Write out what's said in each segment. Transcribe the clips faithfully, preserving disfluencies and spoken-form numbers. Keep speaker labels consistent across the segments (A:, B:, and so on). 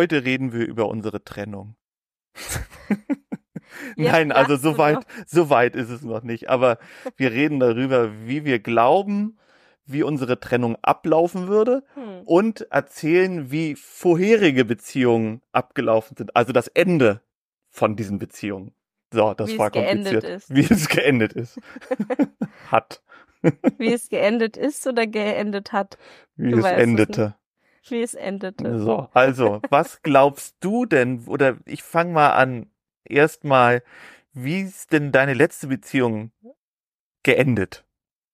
A: heute reden wir über unsere Trennung.
B: Jetzt
A: Nein, also
B: lachst du
A: so weit,
B: noch.
A: so weit ist es noch nicht. Aber wir reden darüber, wie wir glauben, wie unsere Trennung ablaufen würde
B: Hm.
A: und erzählen, wie vorherige Beziehungen abgelaufen sind. Also das Ende von diesen Beziehungen. So, das
B: Wie
A: war
B: es geendet
A: kompliziert.
B: ist.
A: Wie es geendet ist. Hat.
B: Wie es geendet ist oder geendet hat.
A: Wie
B: Du
A: es
B: weißt es nicht.
A: endete.
B: Wie es endete.
A: So, also, was glaubst du denn, oder ich fange mal an, erstmal, wie ist denn deine letzte Beziehung geendet?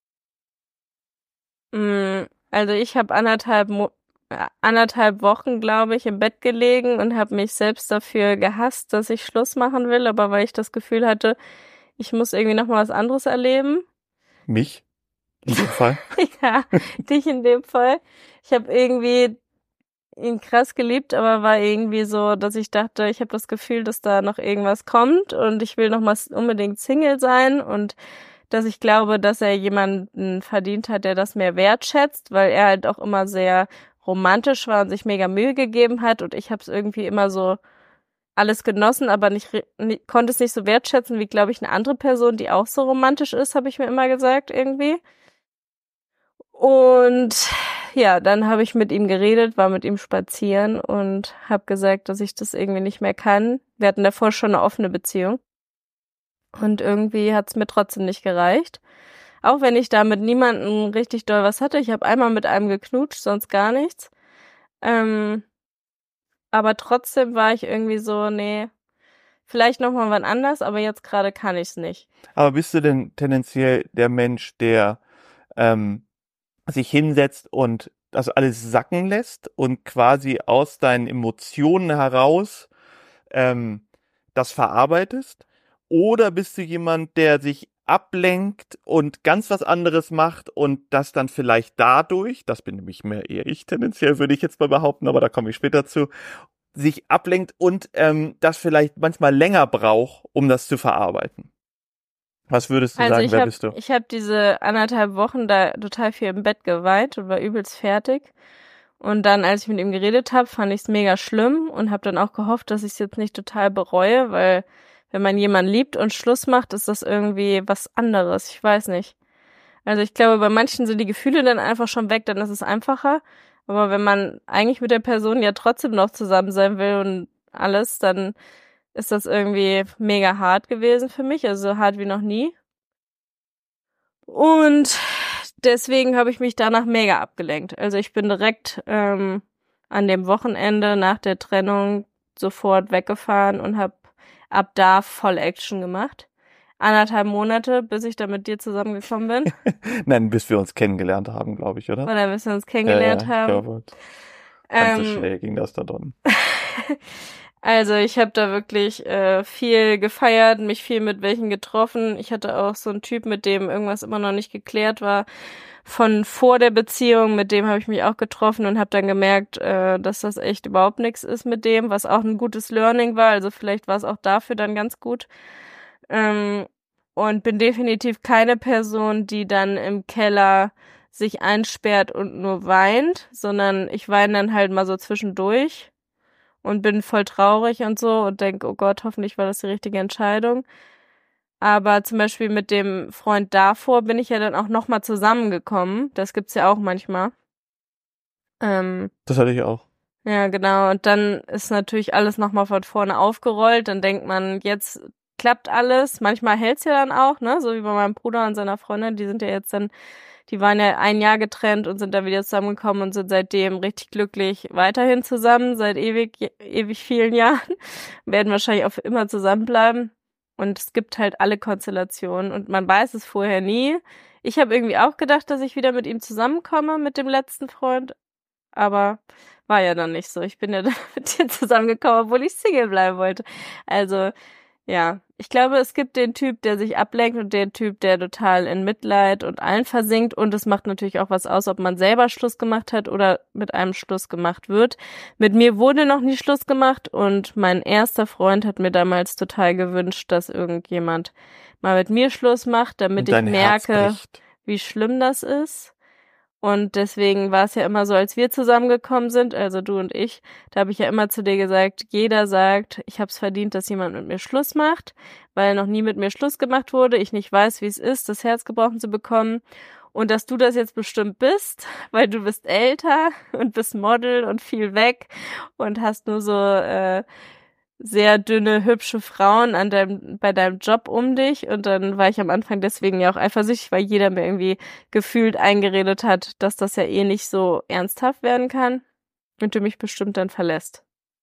B: Mm, Also ich habe anderthalb, Mo äh, anderthalb Wochen, glaube ich, im Bett gelegen und habe mich selbst dafür gehasst, dass ich Schluss machen will, aber weil ich das Gefühl hatte, ich muss irgendwie noch mal was anderes erleben.
A: Mich? In dem Fall?
B: Ja, dich in dem Fall. Ich habe irgendwie ihn krass geliebt, aber war irgendwie so, dass ich dachte, ich habe das Gefühl, dass da noch irgendwas kommt und ich will noch mal unbedingt Single sein und dass ich glaube, dass er jemanden verdient hat, der das mehr wertschätzt, weil er halt auch immer sehr romantisch war und sich mega Mühe gegeben hat und ich habe es irgendwie immer so alles genossen, aber nicht, re- ni- konnte es nicht so wertschätzen wie, glaube ich, eine andere Person, die auch so romantisch ist, habe ich mir immer gesagt irgendwie. Und ja, dann habe ich mit ihm geredet, war mit ihm spazieren und habe gesagt, dass ich das irgendwie nicht mehr kann. Wir hatten davor schon eine offene Beziehung und irgendwie hat's mir trotzdem nicht gereicht. Auch wenn ich da mit niemandem richtig doll was hatte. Ich habe einmal mit einem geknutscht, sonst gar nichts. Ähm, aber trotzdem war ich irgendwie so, nee, vielleicht noch mal wann anders, aber jetzt gerade kann ich's nicht.
A: Aber bist du denn tendenziell der Mensch, der ähm, sich hinsetzt und das alles sacken lässt und quasi aus deinen Emotionen heraus ähm, das verarbeitest? Oder bist du jemand, der sich ablenkt und ganz was anderes macht und das dann vielleicht dadurch, das bin nämlich mehr eher ich tendenziell, würde ich jetzt mal behaupten, aber da komme ich später zu, sich ablenkt und ähm, das vielleicht manchmal länger braucht, um das zu verarbeiten? Was würdest du
B: Also
A: sagen,
B: ich
A: wer
B: habe
A: bist du?
B: ich hab diese anderthalb Wochen da total viel im Bett geweint und war übelst fertig. Und dann, als ich mit ihm geredet habe, fand ich es mega schlimm und habe dann auch gehofft, dass ich es jetzt nicht total bereue, weil wenn man jemanden liebt und Schluss macht, ist das irgendwie was anderes. Ich weiß nicht. Also ich glaube, bei manchen sind die Gefühle dann einfach schon weg, dann ist es einfacher. Aber wenn man eigentlich mit der Person ja trotzdem noch zusammen sein will und alles, dann ist das irgendwie mega hart gewesen für mich, also so hart wie noch nie. Und deswegen habe ich mich danach mega abgelenkt. Also ich bin direkt ähm, an dem Wochenende nach der Trennung sofort weggefahren und habe ab da voll Action gemacht. Anderthalb Monate, bis ich da mit dir zusammengekommen bin.
A: Nein, bis wir uns kennengelernt haben, glaube ich, oder?
B: Oder bis wir uns
A: Ja,
B: kennengelernt
A: ja, ich
B: haben.
A: glaube, ganz so
B: Ähm,
A: schnell ging das da dann.
B: Also ich habe da wirklich äh, viel gefeiert, mich viel mit welchen getroffen. Ich hatte auch so einen Typ, mit dem irgendwas immer noch nicht geklärt war. Von vor der Beziehung, mit dem habe ich mich auch getroffen und habe dann gemerkt, äh, dass das echt überhaupt nichts ist mit dem, was auch ein gutes Learning war. Also vielleicht war es auch dafür dann ganz gut. Ähm, und bin definitiv keine Person, die dann im Keller sich einsperrt und nur weint, sondern ich weine dann halt mal so zwischendurch und bin voll traurig und so und denk, oh Gott, hoffentlich war das die richtige Entscheidung. Aber zum Beispiel mit dem Freund davor bin ich ja dann auch nochmal zusammengekommen. Das gibt's ja auch manchmal. Ähm,
A: Das hatte ich auch.
B: ja, genau. Und dann ist natürlich alles nochmal von vorne aufgerollt. Dann denkt man, jetzt klappt alles. Manchmal hält's ja dann auch, ne? So wie bei meinem Bruder und seiner Freundin. Die sind ja jetzt dann, die waren ja ein Jahr getrennt und sind dann wieder zusammengekommen und sind seitdem richtig glücklich weiterhin zusammen, seit ewig, ewig vielen Jahren. Werden wahrscheinlich auch für immer zusammenbleiben. Und es gibt halt alle Konstellationen und man weiß es vorher nie. Ich habe irgendwie auch gedacht, dass ich wieder mit ihm zusammenkomme, mit dem letzten Freund. Aber war ja dann nicht so. Ich bin ja dann mit dir zusammengekommen, obwohl ich Single bleiben wollte. Also, ja. Ich glaube, es gibt den Typ, der sich ablenkt und den Typ, der total in Mitleid und allen versinkt. Und es macht natürlich auch was aus, ob man selber Schluss gemacht hat oder mit einem Schluss gemacht wird. Mit mir wurde noch nie Schluss gemacht und mein erster Freund hat mir damals total gewünscht, dass irgendjemand mal mit mir Schluss macht, damit
A: Und
B: ich
A: dein Herz
B: merke,
A: bricht.
B: wie schlimm das ist. Und deswegen war es ja immer so, als wir zusammengekommen sind, also du und ich, da habe ich ja immer zu dir gesagt, jeder sagt, ich habe es verdient, dass jemand mit mir Schluss macht, weil noch nie mit mir Schluss gemacht wurde, ich nicht weiß, wie es ist, das Herz gebrochen zu bekommen. Und dass du das jetzt bestimmt bist, weil du bist älter und bist Model und viel weg und hast nur so äh, sehr dünne, hübsche Frauen an deinem, bei deinem Job um dich. Und dann war ich am Anfang deswegen ja auch eifersüchtig, weil jeder mir irgendwie gefühlt eingeredet hat, dass das ja eh nicht so ernsthaft werden kann und du mich bestimmt dann verlässt.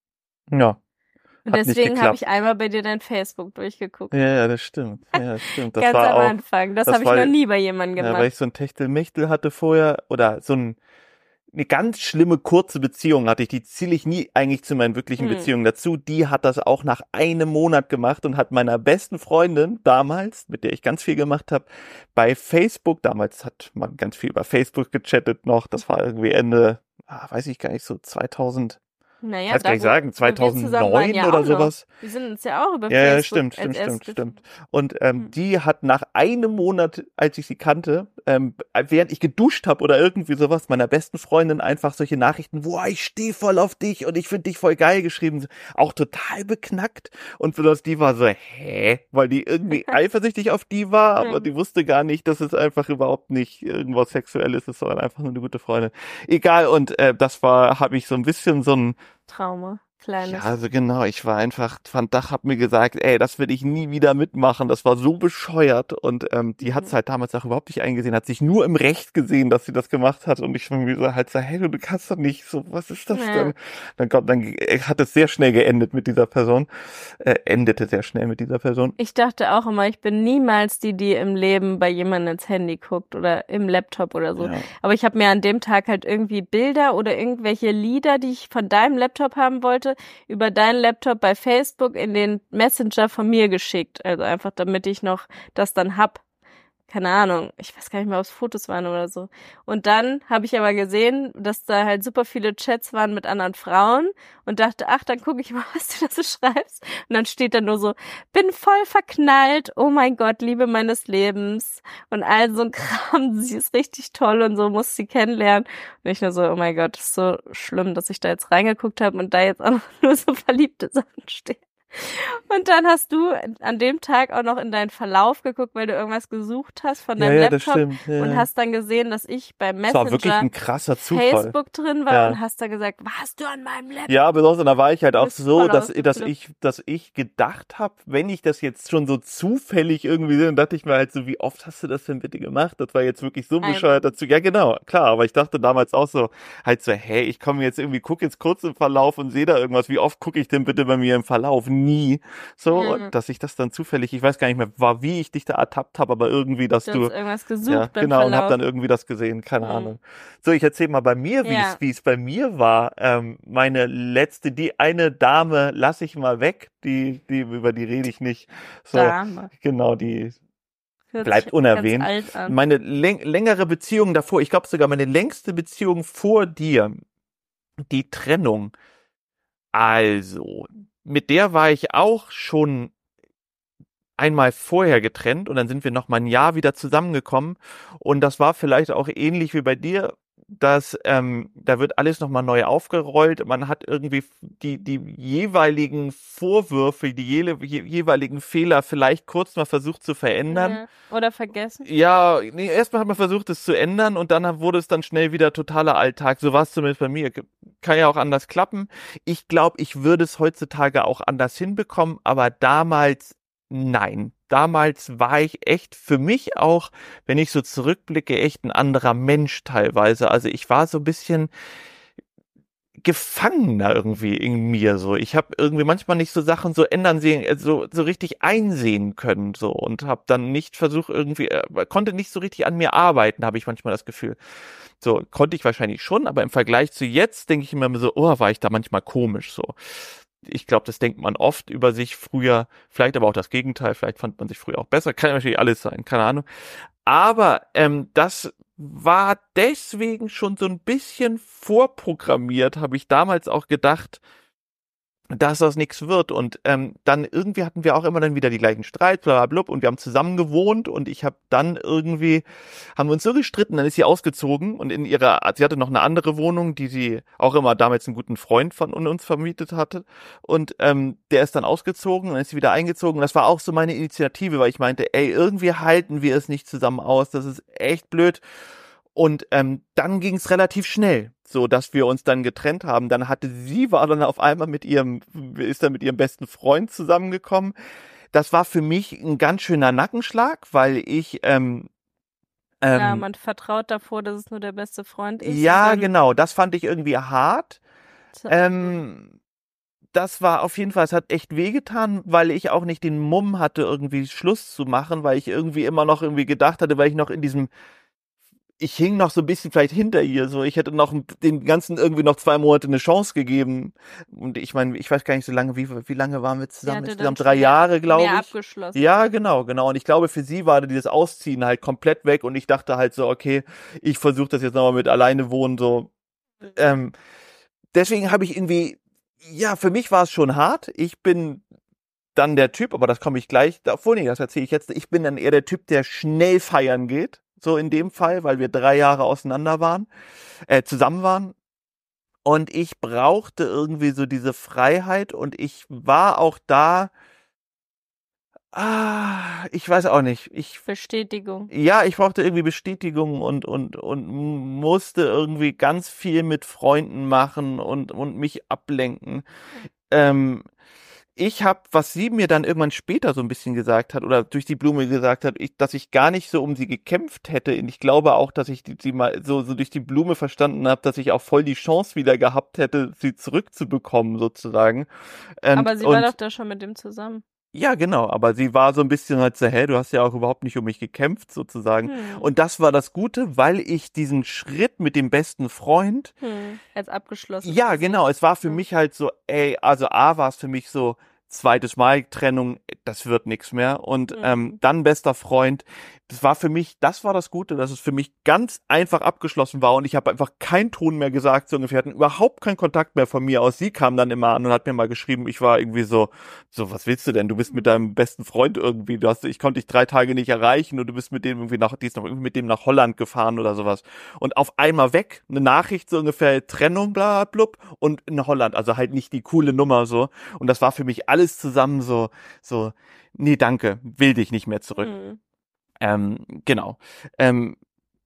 A: Ja.
B: Und
A: Hat nicht
B: deswegen habe
A: geklappt.
B: ich einmal bei dir dein Facebook durchgeguckt.
A: Ja, ja, das stimmt. Ja, das stimmt. Das
B: Ganz
A: war
B: am
A: auch,
B: Anfang. Das,
A: das
B: habe ich
A: war-
B: noch nie bei jemandem
A: ja, weil
B: gemacht.
A: ich so ein Techtelmechtel hatte vorher oder so ein, eine ganz schlimme kurze Beziehung hatte ich, die zähle ich nie eigentlich zu meinen wirklichen
B: Hm.
A: Beziehungen dazu. Die hat das auch nach einem Monat gemacht und hat meiner besten Freundin damals, mit der ich ganz viel gemacht habe, bei Facebook, damals hat man ganz viel über Facebook gechattet noch, das war irgendwie Ende, ah, weiß ich gar nicht, so zweitausend,
B: Naja,
A: ich kann es
B: da,
A: gar nicht
B: wo-
A: sagen,
B: wo wir zusammen waren,
A: zweitausendneun
B: ja
A: oder
B: auch noch.
A: sowas.
B: Wir sind uns ja auch über
A: Ja, ja,
B: Facebook
A: stimmt,
B: als
A: stimmt,
B: erstes
A: stimmt, stimmt.
B: gefunden.
A: Und ähm,
B: Hm.
A: die hat nach einem Monat, als ich sie kannte, ähm, während ich geduscht habe oder irgendwie sowas, meiner besten Freundin einfach solche Nachrichten, boah, ich stehe voll auf dich und ich finde dich voll geil geschrieben, auch total beknackt. Und für das, die war so, hä? Weil die irgendwie eifersüchtig auf die war, aber
B: Hm.
A: die wusste gar nicht, dass es einfach überhaupt nicht irgendwas Sexuelles ist, sondern einfach nur eine gute Freundin. Egal, und äh, das war, habe ich so ein bisschen so ein
B: Trauma. Kleines.
A: ja, also genau, ich war einfach, Van Dach hat mir gesagt, ey, das will ich nie wieder mitmachen, das war so bescheuert und ähm, die hat's
B: Mhm.
A: halt damals auch überhaupt nicht eingesehen, hat sich nur im Recht gesehen, dass sie das gemacht hat und ich von mir so halt so, hey, du, du kannst doch nicht, so, was ist das
B: Ja.
A: denn? Dann kommt, dann äh, hat es sehr schnell geendet mit dieser Person, äh, endete sehr schnell mit dieser Person.
B: Ich dachte auch immer, ich bin niemals die, die im Leben bei jemandem ins Handy guckt oder im Laptop oder so.
A: Ja.
B: Aber ich habe mir an dem Tag halt irgendwie Bilder oder irgendwelche Lieder, die ich von deinem Laptop haben wollte, über deinen Laptop bei Facebook in den Messenger von mir geschickt. Also einfach, damit ich noch das dann hab. Keine Ahnung, ich weiß gar nicht mehr, ob es Fotos waren oder so. Und dann habe ich aber gesehen, dass da halt super viele Chats waren mit anderen Frauen und dachte, ach, dann gucke ich mal, was du da so schreibst. Und dann steht da nur so, bin voll verknallt, oh mein Gott, Liebe meines Lebens. Und all so ein Kram, sie ist richtig toll und so, muss sie kennenlernen. Und ich nur so, oh mein Gott, das ist so schlimm, dass ich da jetzt reingeguckt habe und da jetzt auch nur so verliebte Sachen stehen. Und dann hast du an dem Tag auch noch in deinen Verlauf geguckt, weil du irgendwas gesucht hast von
A: Ja,
B: deinem
A: ja, das
B: Laptop
A: stimmt. Ja.
B: und hast dann gesehen, dass ich beim
A: Das war wirklich
B: Messenger
A: ein krasser Zufall.
B: Facebook drin war
A: Ja.
B: und hast dann gesagt, warst du an meinem Laptop?
A: Ja, besonders da war ich halt
B: Du
A: auch
B: bist
A: so,
B: voll
A: dass, dass
B: ausgeflippt.
A: ich, dass ich gedacht habe, wenn ich das jetzt schon so zufällig irgendwie sehe, dann dachte ich mir halt so, wie oft hast du das denn bitte gemacht? Das war jetzt wirklich so
B: Einmal.
A: bescheuert dazu. Ja, genau, klar, aber ich dachte damals auch so, halt so, hey, ich komme jetzt irgendwie, guck jetzt kurz im Verlauf und sehe da irgendwas. Wie oft gucke ich denn bitte bei mir im Verlauf? Nie. So,
B: Mhm.
A: dass ich das dann zufällig, ich weiß gar nicht mehr, war, wie ich dich da ertappt habe, aber irgendwie, dass
B: Du
A: du,
B: hast irgendwas gesucht
A: ja,
B: beim
A: genau, und
B: Verlauf.
A: hab dann irgendwie das gesehen, keine
B: Mhm.
A: Ahnung. So, ich erzähle mal bei mir, wie
B: Ja.
A: es wie es bei mir war. Ähm, meine letzte, die eine Dame lasse ich mal weg, die die über die rede ich nicht. So,
B: Dame.
A: genau, die
B: Hört
A: bleibt
B: sich
A: unerwähnt.
B: Ganz alt an.
A: Meine läng längere Beziehung davor, ich glaube sogar meine längste Beziehung vor dir, die Trennung. Also, mit der war ich auch schon einmal vorher getrennt und dann sind wir noch mal ein Jahr wieder zusammengekommen und das war vielleicht auch ähnlich wie bei dir, dass ähm, da wird alles noch mal neu aufgerollt, man hat irgendwie die die jeweiligen Vorwürfe, die je, je, jeweiligen Fehler vielleicht kurz mal versucht zu verändern.
B: Ja. Oder vergessen.
A: Ja, nee, erstmal hat man versucht, es zu ändern und dann wurde es dann schnell wieder totaler Alltag. So war es zumindest bei mir. Kann ja auch anders klappen. Ich glaube, ich würde es heutzutage auch anders hinbekommen, aber damals nein. Damals war ich echt für mich auch, wenn ich so zurückblicke, echt ein anderer Mensch teilweise. Also ich war so ein bisschen Gefangener irgendwie in mir so. Ich habe irgendwie manchmal nicht so Sachen so ändern sehen, so so richtig einsehen können so und habe dann nicht versucht irgendwie äh, konnte nicht so richtig an mir arbeiten, habe ich manchmal das Gefühl. So konnte ich wahrscheinlich schon, aber im Vergleich zu jetzt denke ich immer so, oh, war ich da manchmal komisch so. Ich glaube, das denkt man oft über sich früher, vielleicht aber auch das Gegenteil, vielleicht fand man sich früher auch besser, kann natürlich alles sein, keine Ahnung. Aber ähm, das war deswegen schon so ein bisschen vorprogrammiert, habe ich damals auch gedacht, dass das nichts wird. Und ähm, dann irgendwie hatten wir auch immer dann wieder die gleichen Streits, bla bla blub, und wir haben zusammen gewohnt und ich habe dann irgendwie, haben wir uns so gestritten, dann ist sie ausgezogen und in ihrer, sie hatte noch eine andere Wohnung, die sie auch immer damals einen guten Freund von uns vermietet hatte und ähm, der ist dann ausgezogen und dann ist sie wieder eingezogen und das war auch so meine Initiative, weil ich meinte, ey, irgendwie halten wir es nicht zusammen aus, das ist echt blöd. Und ähm, dann ging es relativ schnell, so dass wir uns dann getrennt haben. Dann hatte sie, war dann auf einmal mit ihrem, ist dann mit ihrem besten Freund zusammengekommen. Das war für mich ein ganz schöner Nackenschlag, weil ich ähm,
B: Ja,
A: ähm,
B: man vertraut davor, dass es nur der beste Freund ist.
A: ja,
B: Und dann
A: genau, das fand ich irgendwie hart.
B: so,
A: Ähm, das war auf jeden Fall, es hat echt wehgetan, weil ich auch nicht den Mumm hatte, irgendwie Schluss zu machen, weil ich irgendwie immer noch irgendwie gedacht hatte, weil ich noch in diesem ich hing noch so ein bisschen vielleicht hinter ihr, so ich hätte noch den ganzen irgendwie noch zwei Monate eine Chance gegeben und ich meine, ich weiß gar nicht so lange, wie wie lange waren wir
B: sie
A: zusammen?
B: hatte dann
A: Insgesamt
B: schon
A: drei
B: mehr,
A: Jahre, glaube
B: mehr
A: ich.
B: abgeschlossen.
A: Ja, genau, genau. Und ich glaube, für sie war dieses Ausziehen halt komplett weg und ich dachte halt so, okay, ich versuche das jetzt nochmal mit alleine wohnen, so. Ähm, deswegen habe ich irgendwie, ja, für mich war es schon hart. Ich bin dann der Typ, aber das komme ich gleich, obwohl nee, das erzähle ich jetzt, ich bin dann eher der Typ, der schnell feiern geht, so in dem Fall, weil wir drei Jahre auseinander waren, äh, zusammen waren und ich brauchte irgendwie so diese Freiheit und ich war auch da, ah, ich weiß auch nicht, ich,
B: Bestätigung.
A: ja, ich brauchte irgendwie Bestätigung und, und, und musste irgendwie ganz viel mit Freunden machen und, und mich ablenken. Ähm, Ich habe, was sie mir dann irgendwann später so ein bisschen gesagt hat oder durch die Blume gesagt hat, ich, dass ich gar nicht so um sie gekämpft hätte. Und ich glaube auch, dass ich die, sie mal so, so durch die Blume verstanden habe, dass ich auch voll die Chance wieder gehabt hätte, sie zurückzubekommen sozusagen. Und,
B: Aber sie war
A: und
B: doch da schon mit dem zusammen.
A: ja, genau, aber sie war so ein bisschen halt so, hä, du hast ja auch überhaupt nicht um mich gekämpft sozusagen.
B: Hm.
A: Und das war das Gute, weil ich diesen Schritt mit dem besten Freund,
B: Hm. Als abgeschlossen.
A: ja,
B: für sie.
A: genau. Es war für
B: Ja.
A: mich halt so, ey, also A war es für mich so, zweites Mal Trennung, das wird nix mehr. Und
B: Mhm.
A: ähm, dann bester Freund. Das war für mich, das war das Gute, dass es für mich ganz einfach abgeschlossen war und ich habe einfach keinen Ton mehr gesagt, so ungefähr, hatten überhaupt keinen Kontakt mehr von mir aus. Sie kam dann immer an und hat mir mal geschrieben, ich war irgendwie so, so, was willst du denn? Du bist mit deinem besten Freund irgendwie, du hast, ich konnte dich drei Tage nicht erreichen und du bist mit dem irgendwie nach, die ist noch irgendwie mit dem nach Holland gefahren oder sowas. Und auf einmal weg, eine Nachricht so ungefähr, Trennung, bla, blub, und in Holland, also halt nicht die coole Nummer so. Und das war für mich alles zusammen so, so, nee, danke, will dich nicht mehr zurück.
B: Hm.
A: Ähm, genau. Ähm,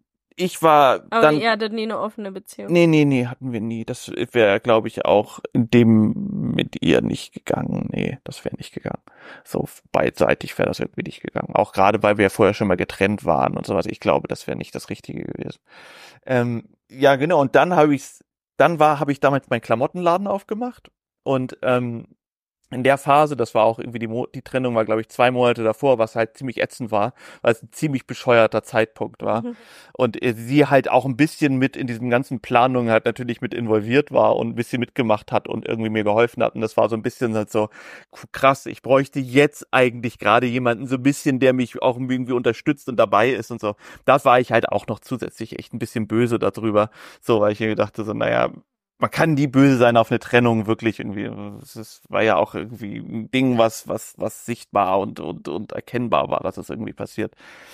A: ich war
B: Aber
A: dann,
B: ihr hattet nie eine offene Beziehung.
A: nee, nee, nee, hatten wir nie. Das wäre, glaube ich, auch in dem mit ihr nicht gegangen. Nee, das wäre nicht gegangen. So beidseitig wäre das irgendwie nicht gegangen. Auch gerade, weil wir vorher schon mal getrennt waren und sowas. Ich glaube, das wäre nicht das Richtige gewesen. Ähm, ja, genau. Und dann habe ich's, dann war, habe ich damals meinen Klamottenladen aufgemacht und ähm, in der Phase, das war auch irgendwie die, Mo die Trennung war, glaube ich, zwei Monate davor, was halt ziemlich ätzend war, weil es ein ziemlich bescheuerter Zeitpunkt war.
B: Mhm.
A: Und äh, sie halt auch ein bisschen mit in diesem ganzen Planung halt natürlich mit involviert war und ein bisschen mitgemacht hat und irgendwie mir geholfen hat. Und das war so ein bisschen halt so, krass, ich bräuchte jetzt eigentlich gerade jemanden so ein bisschen, der mich auch irgendwie unterstützt und dabei ist und so. Da war ich halt auch noch zusätzlich echt ein bisschen böse darüber. So, weil ich mir dachte so, naja, man kann nie böse sein auf eine Trennung, wirklich irgendwie. Es ist, war ja auch irgendwie ein Ding, was, was, was sichtbar und, und, und erkennbar war, dass es irgendwie passiert.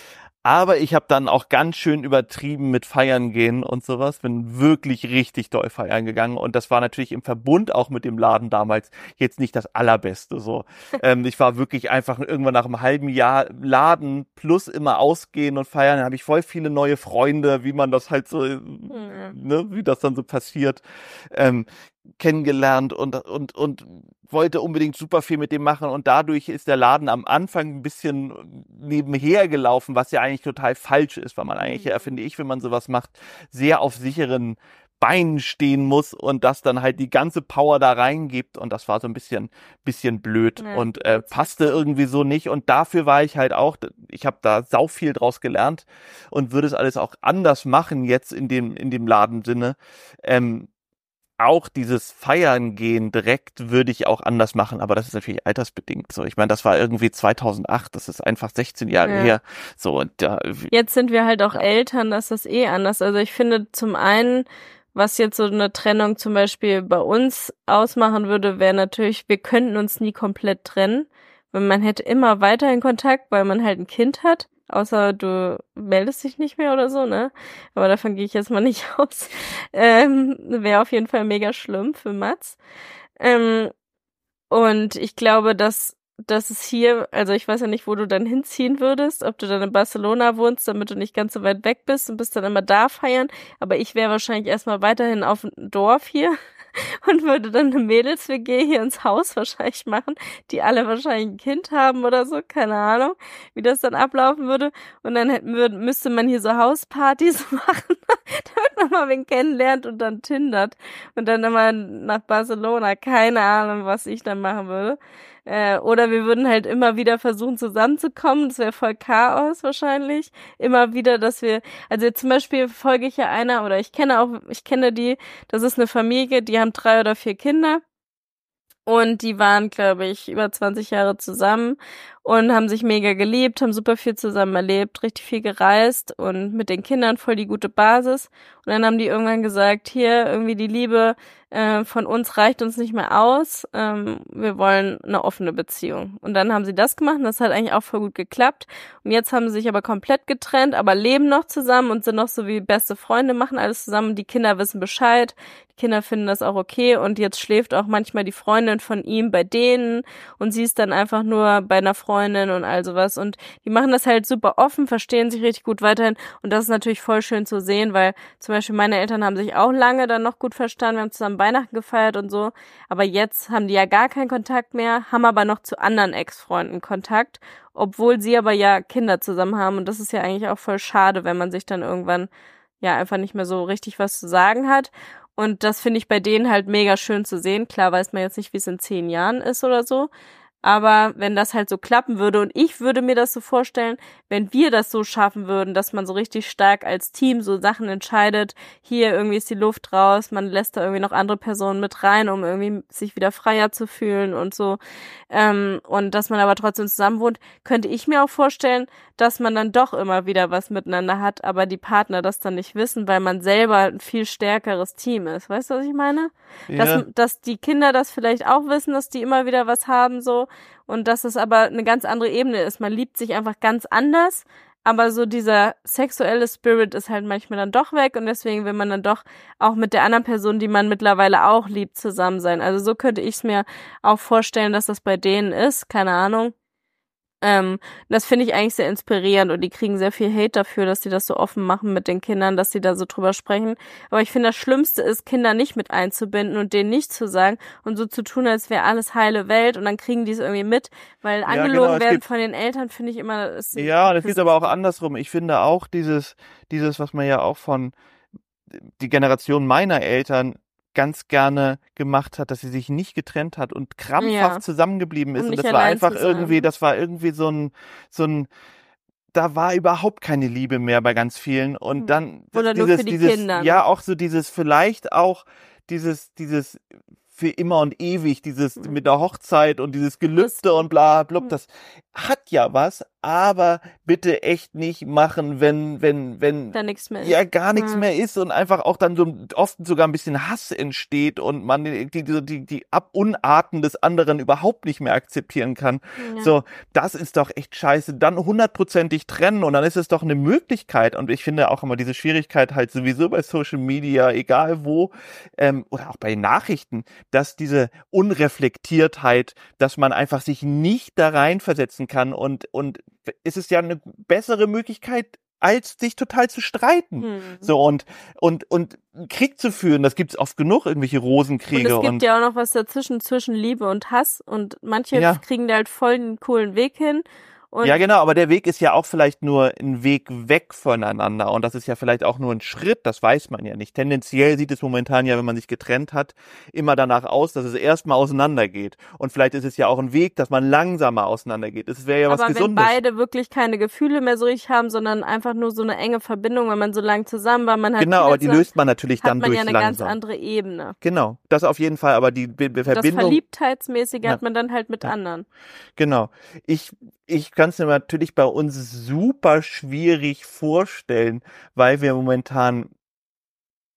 A: Aber ich habe dann auch ganz schön übertrieben mit Feiern gehen und sowas. Bin wirklich richtig doll feiern gegangen. Und das war natürlich im Verbund auch mit dem Laden damals jetzt nicht das Allerbeste. So, ähm, ich war wirklich einfach irgendwann nach einem halben Jahr Laden plus immer ausgehen und feiern. Da habe ich voll viele neue Freunde, wie man das halt so,
B: Mhm.
A: ne, wie das dann so passiert, ähm, kennengelernt und und und wollte unbedingt super viel mit dem machen und dadurch ist der Laden am Anfang ein bisschen nebenher gelaufen, was ja eigentlich total falsch ist, weil man eigentlich, ja, finde ich, wenn man sowas macht, sehr auf sicheren Beinen stehen muss und das dann halt die ganze Power da reingibt und das war so ein bisschen bisschen blöd
B: Ja,
A: und äh, passte irgendwie so nicht und dafür war ich halt auch, ich habe da sau viel draus gelernt und würde es alles auch anders machen jetzt in dem in dem Ladensinne. Ähm, auch dieses Feiern gehen direkt würde ich auch anders machen, aber das ist natürlich altersbedingt so. Ich meine, das war irgendwie zweitausendacht, das ist einfach sechzehn Jahre
B: Ja.
A: her. So und da
B: Jetzt sind wir halt auch
A: Ja.
B: Eltern, das ist eh anders. Also ich finde zum einen Was jetzt so eine Trennung zum Beispiel bei uns ausmachen würde, wäre natürlich, wir könnten uns nie komplett trennen, weil man hätte immer weiterhin Kontakt, weil man halt ein Kind hat. Außer du meldest dich nicht mehr oder so, ne? Aber davon gehe ich jetzt mal nicht aus. Ähm, wäre auf jeden Fall mega schlimm für Mats. Ähm, und ich glaube, dass, dass es hier, also ich weiß ja nicht, wo du dann hinziehen würdest, ob du dann in Barcelona wohnst, damit du nicht ganz so weit weg bist und bist dann immer da feiern. Aber ich wäre wahrscheinlich erstmal weiterhin auf dem Dorf hier und würde dann eine Mädels-W G hier ins Haus wahrscheinlich machen, die alle wahrscheinlich ein Kind haben oder so, keine Ahnung, wie das dann ablaufen würde. Und dann hätten wir, müsste man hier so Hauspartys machen, damit man mal wen kennenlernt und dann tindert. Und dann immer nach Barcelona, keine Ahnung, was ich dann machen würde. Äh, oder wir würden halt immer wieder versuchen zusammenzukommen, das wäre voll Chaos wahrscheinlich. Immer wieder, dass wir, also jetzt zum Beispiel folge ich ja einer, oder ich kenne auch, ich kenne die, das ist eine Familie, die haben drei oder vier Kinder und die waren, glaube ich, über zwanzig Jahre zusammen und haben sich mega geliebt, haben super viel zusammen erlebt, richtig viel gereist und mit den Kindern voll die gute Basis. Und dann haben die irgendwann gesagt, hier, irgendwie die Liebe äh, von uns reicht uns nicht mehr aus, ähm, wir wollen eine offene Beziehung. Und dann haben sie das gemacht und das hat eigentlich auch voll gut geklappt. Und jetzt haben sie sich aber komplett getrennt, aber leben noch zusammen und sind noch so wie beste Freunde, machen alles zusammen und die Kinder wissen Bescheid. Die Kinder finden das auch okay und jetzt schläft auch manchmal die Freundin von ihm bei denen und sie ist dann einfach nur bei einer Freundin und all sowas. Und die machen das halt super offen, verstehen sich richtig gut weiterhin und das ist natürlich voll schön zu sehen, weil zum Beispiel meine Eltern haben sich auch lange dann noch gut verstanden, wir haben zusammen Weihnachten gefeiert und so, aber jetzt haben die ja gar keinen Kontakt mehr, haben aber noch zu anderen Ex-Freunden Kontakt, obwohl sie aber ja Kinder zusammen haben und das ist ja eigentlich auch voll schade, wenn man sich dann irgendwann ja einfach nicht mehr so richtig was zu sagen hat. Und das finde ich bei denen halt mega schön zu sehen. Klar weiß man jetzt nicht, wie es in zehn Jahren ist oder so. Aber wenn das halt so klappen würde und ich würde mir das so vorstellen, wenn wir das so schaffen würden, dass man so richtig stark als Team so Sachen entscheidet, hier irgendwie ist die Luft raus, man lässt da irgendwie noch andere Personen mit rein, um irgendwie sich wieder freier zu fühlen und so, ähm, und dass man aber trotzdem zusammen wohnt, könnte ich mir auch vorstellen, dass man dann doch immer wieder was miteinander hat, aber die Partner das dann nicht wissen, weil man selber ein viel stärkeres Team ist. Weißt du, was ich meine?
A: Ja.
B: Dass, dass die Kinder das vielleicht auch wissen, dass die immer wieder was haben, so, und dass es aber eine ganz andere Ebene ist. Man liebt sich einfach ganz anders, aber so dieser sexuelle Spirit ist halt manchmal dann doch weg und deswegen will man dann doch auch mit der anderen Person, die man mittlerweile auch liebt, zusammen sein. Also so könnte ich es mir auch vorstellen, dass das bei denen ist, keine Ahnung. Ähm, das finde ich eigentlich sehr inspirierend und die kriegen sehr viel Hate dafür, dass sie das so offen machen mit den Kindern, dass sie da so drüber sprechen. Aber ich finde, das Schlimmste ist, Kinder nicht mit einzubinden und denen nicht zu sagen und so zu tun, als wäre alles heile Welt und dann kriegen die es irgendwie mit, weil
A: Ja,
B: angelogen
A: genau, es
B: werden
A: gibt-
B: von den Eltern, finde ich immer, ist
A: Ja, und es gibt aber auch andersrum. Ich finde auch dieses, dieses, was man ja auch von die Generation meiner Eltern ganz gerne gemacht hat, dass sie sich nicht getrennt hat und krampfhaft
B: Ja.
A: zusammengeblieben ist.
B: Um
A: Und
B: nicht
A: das war
B: allein
A: einfach
B: zu sein.
A: irgendwie, das war irgendwie so ein, so ein, da war überhaupt keine Liebe mehr bei ganz vielen. Und
B: Hm.
A: dann
B: Oder nur
A: dieses,
B: für die
A: dieses,
B: Kinder, ne?
A: ja, auch so dieses, vielleicht auch dieses, dieses für immer und ewig, dieses
B: Hm.
A: mit der Hochzeit und dieses Gelübde und bla, blub,
B: Hm.
A: das hat ja was, aber bitte echt nicht machen, wenn, wenn, wenn
B: Da nichts mehr ist.
A: ja gar nichts
B: Hm.
A: mehr ist und einfach auch dann so oft sogar ein bisschen Hass entsteht und man die, die, die, die Ab- Unarten des anderen überhaupt nicht mehr akzeptieren kann.
B: Ja.
A: So, das ist doch echt scheiße. Dann hundertprozentig trennen und dann ist es doch eine Möglichkeit. Und ich finde auch immer diese Schwierigkeit halt sowieso bei Social Media, egal wo, ähm, oder auch bei den Nachrichten, dass diese Unreflektiertheit, dass man einfach sich nicht da reinversetzen kann und, und es ist ja eine bessere Möglichkeit, als sich total zu streiten.
B: Hm.
A: So und, und, und Krieg zu führen, das gibt's oft genug, irgendwelche
B: Und
A: Rosenkriege
B: es gibt
A: und,
B: ja auch noch was dazwischen, zwischen Liebe und Hass. Und manche
A: Ja.
B: kriegen da halt voll einen coolen Weg hin. Und
A: ja, genau, aber der Weg ist ja auch vielleicht nur ein Weg weg voneinander und das ist ja vielleicht auch nur ein Schritt, das weiß man ja nicht. Tendenziell sieht es momentan ja, wenn man sich getrennt hat, immer danach aus, dass es erstmal auseinandergeht und vielleicht ist es ja auch ein Weg, dass man langsamer auseinandergeht. Es wäre ja was
B: aber wenn
A: Gesundes.
B: beide wirklich keine Gefühle mehr so richtig haben, sondern einfach nur so eine enge Verbindung, wenn man so lange zusammen war, man hat
A: Genau,
B: Kinder
A: aber die
B: zusammen,
A: löst man natürlich
B: hat
A: dann
B: man
A: durch
B: ja eine
A: langsam.
B: ganz andere Ebene.
A: Genau, das auf jeden Fall, aber die Be Be
B: Das
A: Verbindung,
B: Verliebtheitsmäßige
A: Ja.
B: hat man dann halt mit
A: Ja.
B: anderen.
A: genau. Ich ich kann es mir natürlich bei uns super schwierig vorstellen, weil wir momentan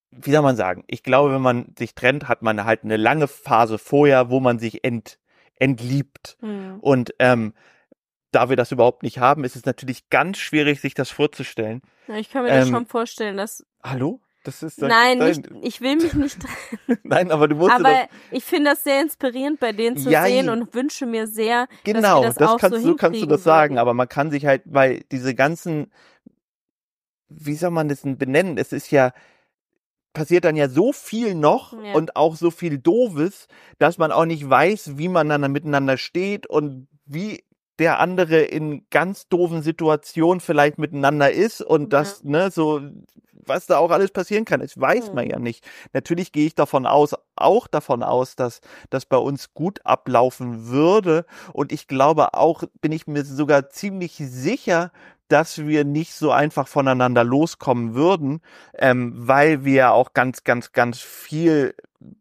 A: wie soll man sagen, ich glaube, wenn man sich trennt, hat man halt eine lange Phase vorher, wo man sich ent, entliebt.
B: Hm.
A: Und ähm, da wir das überhaupt nicht haben, ist es natürlich ganz schwierig, sich das vorzustellen.
B: Ja, ich kann mir
A: Ähm,
B: das schon vorstellen, dass...
A: Hallo? Das ist
B: Nein,
A: dein,
B: nicht, ich will mich nicht trennen.
A: Nein, aber du musst
B: Aber
A: das,
B: ich finde das sehr inspirierend, bei denen zu
A: ja,
B: sehen und wünsche mir sehr,
A: genau,
B: dass wir das, auch
A: kannst,
B: so
A: so kannst du
B: hinkriegen
A: das sagen,
B: würden.
A: aber man kann sich halt, weil diese ganzen, wie soll man das denn benennen? Es ist ja, passiert dann ja so viel noch
B: Ja.
A: und auch so viel Doofes, dass man auch nicht weiß, wie man dann miteinander steht und wie der andere in ganz doofen Situationen vielleicht miteinander ist und das, ne, so, was da auch alles passieren kann, das weiß
B: Mhm.
A: man ja nicht. Natürlich gehe ich davon aus, auch davon aus, dass das bei uns gut ablaufen würde und ich glaube auch, bin ich mir sogar ziemlich sicher, dass wir nicht so einfach voneinander loskommen würden, ähm, weil wir auch ganz, ganz, ganz viel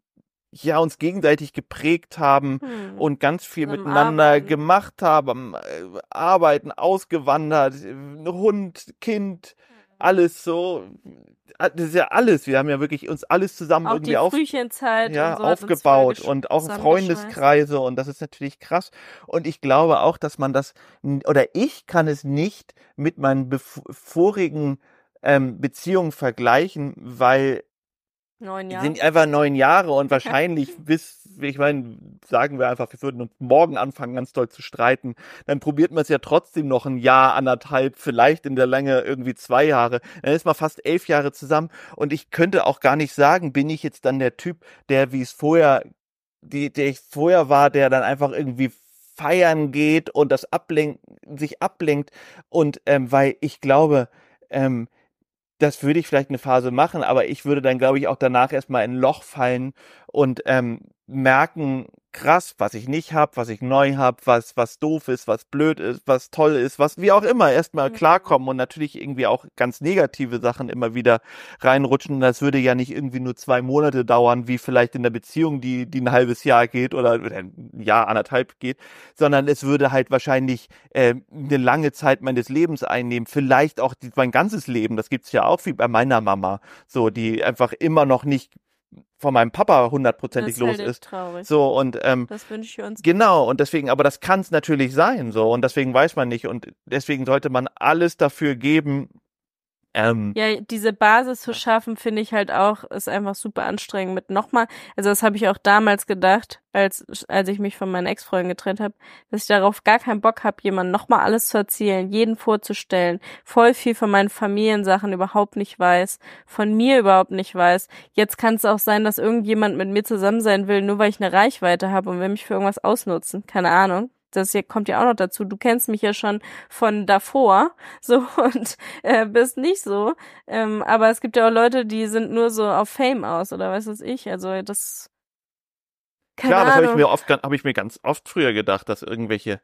A: ja uns gegenseitig geprägt haben
B: Hm.
A: und ganz viel
B: Zusammen
A: miteinander
B: arbeiten.
A: gemacht haben, äh, arbeiten, ausgewandert, äh, Hund, Kind, alles so, das ist ja alles. Wir haben ja wirklich uns alles zusammen
B: Auch
A: irgendwie
B: die
A: auf,
B: Frühchenzeit
A: ja,
B: und so hat uns
A: aufgebaut
B: voll
A: und auch
B: zusammengeschweißt.
A: Freundeskreise und das ist natürlich krass. Und ich glaube auch, dass man das, n- oder ich kann es nicht mit meinen bef- vorigen ähm, Beziehungen vergleichen, weil
B: Neun Jahre.
A: sind einfach neun Jahre und wahrscheinlich bis, ich meine, sagen wir einfach, wir würden uns morgen anfangen, ganz doll zu streiten, dann probiert man es ja trotzdem noch ein Jahr, anderthalb, vielleicht in der Länge irgendwie zwei Jahre. Dann ist man fast elf Jahre zusammen und ich könnte auch gar nicht sagen, bin ich jetzt dann der Typ, der wie es vorher, die, der ich vorher war, der dann einfach irgendwie feiern geht und das ablenkt, sich ablenkt und ähm, weil ich glaube, ähm, das würde ich vielleicht eine Phase machen, aber ich würde dann, glaube ich, auch danach erstmal in ein Loch fallen und ähm, merken, krass, was ich nicht hab, was ich neu hab, was was doof ist, was blöd ist, was toll ist, was wie auch immer, erstmal
B: Mhm.
A: klarkommen und natürlich irgendwie auch ganz negative Sachen immer wieder reinrutschen. Das würde ja nicht irgendwie nur zwei Monate dauern, wie vielleicht in der Beziehung, die die ein halbes Jahr geht oder ein Jahr, anderthalb geht, sondern es würde halt wahrscheinlich äh, eine lange Zeit meines Lebens einnehmen, vielleicht auch die, mein ganzes Leben. Das gibt's ja auch wie bei meiner Mama, so die einfach immer noch nicht von meinem Papa hundertprozentig
B: Das ist
A: los
B: halt echt
A: ist.
B: traurig.
A: So und ähm,
B: Das wünsche ich uns.
A: genau und deswegen, aber das kann es natürlich sein, so und deswegen weiß man nicht und deswegen sollte man alles dafür geben. Ähm,
B: Ja, diese Basis zu schaffen, finde ich halt auch, ist einfach super anstrengend mit nochmal, also das habe ich auch damals gedacht, als als ich mich von meinen Ex-Freunden getrennt habe, dass ich darauf gar keinen Bock habe, jemandem nochmal alles zu erzählen, jeden vorzustellen, voll viel von meinen Familiensachen überhaupt nicht weiß, von mir überhaupt nicht weiß. Jetzt kann es auch sein, dass irgendjemand mit mir zusammen sein will, nur weil ich eine Reichweite habe und will mich für irgendwas ausnutzen, keine Ahnung. Das hier kommt ja auch noch dazu. Du kennst mich ja schon von davor, so und äh, bist nicht so. Ähm, aber es gibt ja auch Leute, die sind nur so auf Fame aus oder was weiß ich. Also das keine
A: klar, das habe ich
B: Ahnung.
A: mir oft, habe ich mir ganz oft früher gedacht, dass irgendwelche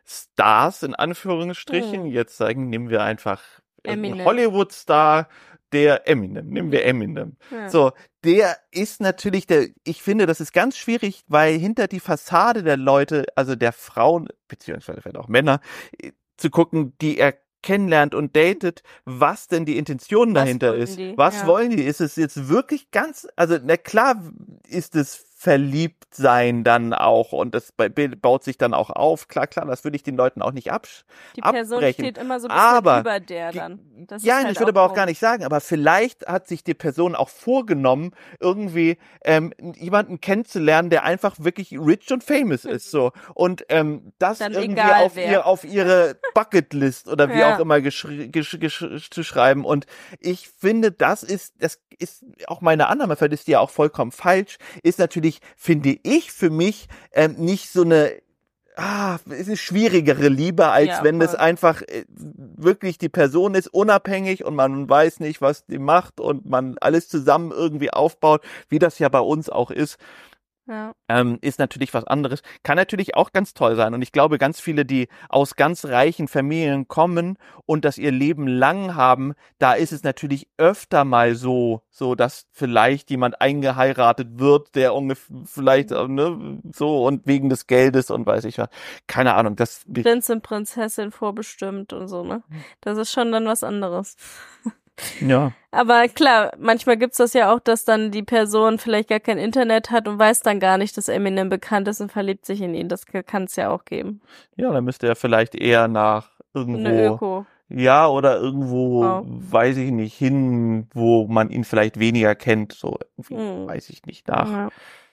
A: Stars in Anführungsstrichen,
B: Hm.
A: jetzt sagen, nehmen wir einfach irgendeinen
B: Eminem.
A: Hollywood-Star, der Eminem, nehmen wir Eminem.
B: Ja.
A: So, der ist natürlich der, ich finde, das ist ganz schwierig, weil hinter die Fassade der Leute, also der Frauen, beziehungsweise vielleicht auch Männer, äh, zu gucken, die er kennenlernt und datet, was denn die Intention
B: Was
A: dahinter
B: wollen
A: ist.
B: die?
A: Was
B: Ja.
A: wollen die? Ist es jetzt wirklich ganz, also na klar ist es verliebt sein dann auch und das bei- baut sich dann auch auf. Klar, klar, das würde ich den Leuten auch nicht absch
B: Die Person
A: abbrechen.
B: steht immer so ein bisschen
A: Aber
B: über der
A: ge-
B: dann. Das
A: ja,
B: ist halt
A: ich würde aber auch gar
B: komisch.
A: nicht sagen, aber vielleicht hat sich die Person auch vorgenommen, irgendwie ähm, jemanden kennenzulernen, der einfach wirklich rich und famous ist, so und ähm, das
B: Dann
A: irgendwie
B: egal
A: auf
B: wer.
A: ihr auf ihre Bucketlist oder wie
B: Ja.
A: auch immer geschri gesch gesch zu schreiben. Und ich finde, das ist das ist auch meine Annahme, vielleicht ist die ja auch vollkommen falsch. Ist natürlich, finde ich, für mich ähm, nicht so eine Ah, es ist eine schwierigere Liebe, als
B: Ja,
A: wenn das
B: voll.
A: einfach äh, wirklich die Person ist, unabhängig und man weiß nicht, was die macht und man alles zusammen irgendwie aufbaut, wie das ja bei uns auch ist.
B: Ja.
A: Ähm, ist natürlich was anderes. Kann natürlich auch ganz toll sein. Und ich glaube, ganz viele, die aus ganz reichen Familien kommen und das ihr Leben lang haben, da ist es natürlich öfter mal so, so dass vielleicht jemand eingeheiratet wird, der ungefähr vielleicht äh, ne, so und wegen des Geldes und weiß ich was. Keine Ahnung. Das
B: Prinz und Prinzessin vorbestimmt und so, ne? Das ist schon dann was anderes.
A: Ja.
B: Aber klar, manchmal gibt's das ja auch, dass dann die Person vielleicht gar kein Internet hat und weiß dann gar nicht, dass Eminem bekannt ist und verliebt sich in ihn. Das kann es ja auch geben.
A: Ja, dann müsste er vielleicht eher nach
B: Eine
A: irgendwo,
B: Öko.
A: ja, oder irgendwo,
B: Wow.
A: weiß ich nicht, hin, wo man ihn vielleicht weniger kennt, so, irgendwie,
B: Hm.
A: weiß ich nicht, nach.
B: Ja.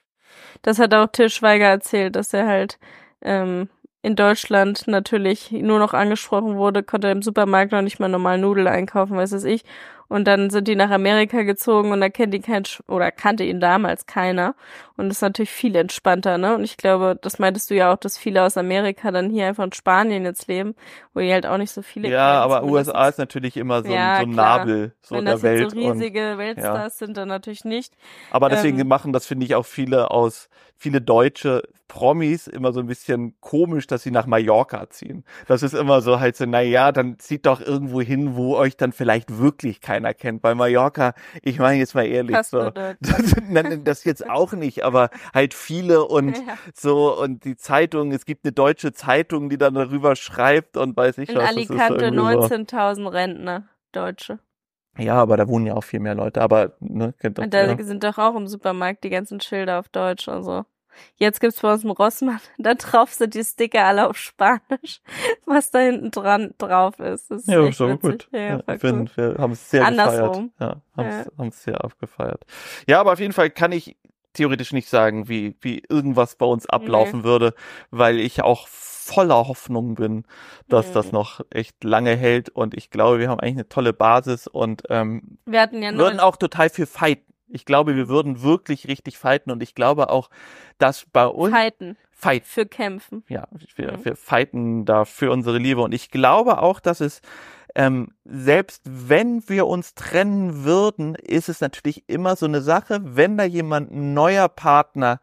B: Das hat auch Til Schweiger erzählt, dass er halt ähm, in Deutschland natürlich nur noch angesprochen wurde, konnte im Supermarkt noch nicht mal normal Nudeln einkaufen, weiß es ich. Und dann sind die nach Amerika gezogen und da kennt ihn kein, Sch- oder kannte ihn damals keiner. Und das ist natürlich viel entspannter, ne? Und ich glaube, das meintest du ja auch, dass viele aus Amerika dann hier einfach in Spanien jetzt leben, wo die halt auch nicht so viele
A: Ja,
B: kennen.
A: aber
B: zumindest.
A: U S A ist natürlich immer so,
B: Ja,
A: ein, so ein
B: klar.
A: Nabel so
B: Wenn
A: der
B: das
A: Welt.
B: jetzt so riesige
A: und,
B: Weltstars sind, dann natürlich nicht.
A: aber deswegen
B: Ähm,
A: machen das, finde ich, auch viele aus, viele deutsche Promis immer so ein bisschen komisch, dass sie nach Mallorca ziehen. Das ist immer so halt so, na ja, dann zieht doch irgendwo hin, wo euch dann vielleicht wirklich keiner kennt. Bei Mallorca, ich meine jetzt mal ehrlich,
B: Passt
A: so,
B: nur dort.
A: Nein, das jetzt auch nicht, aber halt viele und
B: Ja.
A: so und die Zeitung, es gibt eine deutsche Zeitung, die dann darüber schreibt und weiß ich
B: In
A: was. Das ist
B: Alicante
A: irgendwie so.
B: neunzehntausend Rentner, Deutsche.
A: Ja, aber da wohnen ja auch viel mehr Leute, aber ne, kennt das,
B: Und da
A: ja.
B: sind doch auch im Supermarkt die ganzen Schilder auf Deutsch und so. Jetzt gibt's bei uns einen Rossmann, da drauf sind die Sticker alle auf Spanisch, was da hinten dran drauf ist. Das ist
A: Ja,
B: echt
A: ist aber
B: witzig.
A: gut.
B: Ja,
A: Ja,
B: voll
A: ich bin,
B: cool.
A: wir haben es sehr
B: Andersrum.
A: gefeiert. Ja, haben es
B: Ja.
A: haben es sehr abgefeiert. Ja, aber auf jeden Fall kann ich theoretisch nicht sagen, wie, wie irgendwas bei uns ablaufen würde, weil ich auch voller Hoffnung bin, dass
B: Mhm.
A: das noch echt lange hält und ich glaube, wir haben eigentlich eine tolle Basis und ähm,
B: Wir hatten ja
A: würden
B: noch,
A: auch total viel fighten. Ich glaube, wir würden wirklich richtig fighten und ich glaube auch, dass bei uns
B: Fighten,
A: fight,
B: für Kämpfen.
A: ja, wir,
B: Mhm.
A: wir fighten da für unsere Liebe und ich glaube auch, dass es ähm, selbst wenn wir uns trennen würden, ist es natürlich immer so eine Sache, wenn da jemand ein neuer Partner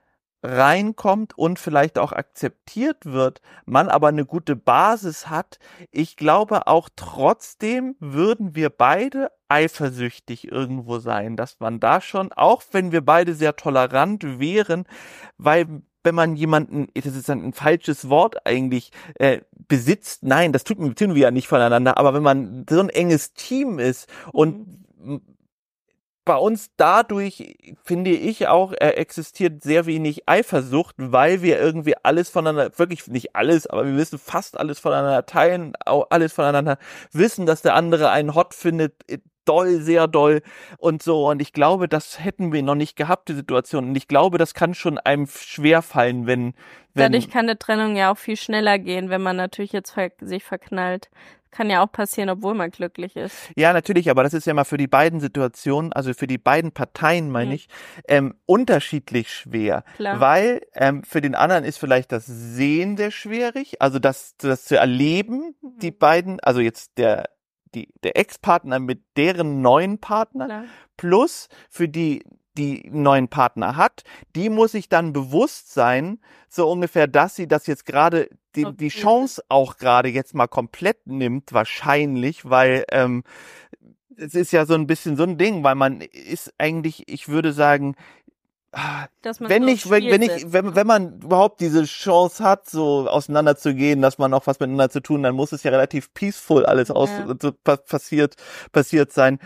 A: reinkommt und vielleicht auch akzeptiert wird, man aber eine gute Basis hat. Ich glaube auch trotzdem würden wir beide eifersüchtig irgendwo sein, dass man da schon, auch wenn wir beide sehr tolerant wären, weil wenn man jemanden, das ist ein, ein falsches Wort eigentlich, äh, besitzt, nein, das tut, tun wir ja nicht voneinander, aber wenn man so ein enges Team ist und
B: Mhm.
A: bei uns dadurch, finde ich auch, äh, existiert sehr wenig Eifersucht, weil wir irgendwie alles voneinander, wirklich nicht alles, aber wir wissen fast alles voneinander teilen, auch alles voneinander wissen, dass der andere einen hot findet, äh, doll, sehr doll und so. Und ich glaube, das hätten wir noch nicht gehabt, die Situation. Und ich glaube, das kann schon einem schwerfallen, wenn, wenn,
B: Dadurch kann eine Trennung ja auch viel schneller gehen, wenn man natürlich jetzt ver sich verknallt. Kann ja auch passieren, obwohl man glücklich ist.
A: ja, natürlich, aber das ist ja mal für die beiden Situationen, also für die beiden Parteien, meine
B: Mhm.
A: ich, ähm, unterschiedlich schwer.
B: Klar.
A: Weil ähm, für den anderen ist vielleicht das Sehen sehr schwierig, also das, das zu erleben, die beiden, also jetzt der, die, der Ex-Partner mit deren neuen Partner,
B: Klar.
A: plus für die, die einen neuen Partner hat, die muss sich dann bewusst sein, so ungefähr, dass sie das jetzt gerade, die,
B: Okay.
A: die Chance auch gerade jetzt mal komplett nimmt, wahrscheinlich, weil ähm, es ist ja so ein bisschen so ein Ding, weil man ist eigentlich, ich würde sagen, ah,
B: Dass man
A: wenn
B: so
A: nicht,
B: aufs
A: wenn,
B: Spiel
A: wenn ich,
B: setzt,
A: wenn,
B: ne?
A: wenn man überhaupt diese Chance hat, so auseinanderzugehen, dass man auch was miteinander zu tun, dann muss es ja relativ peaceful alles aus
B: Ja.
A: so pa passiert passiert sein.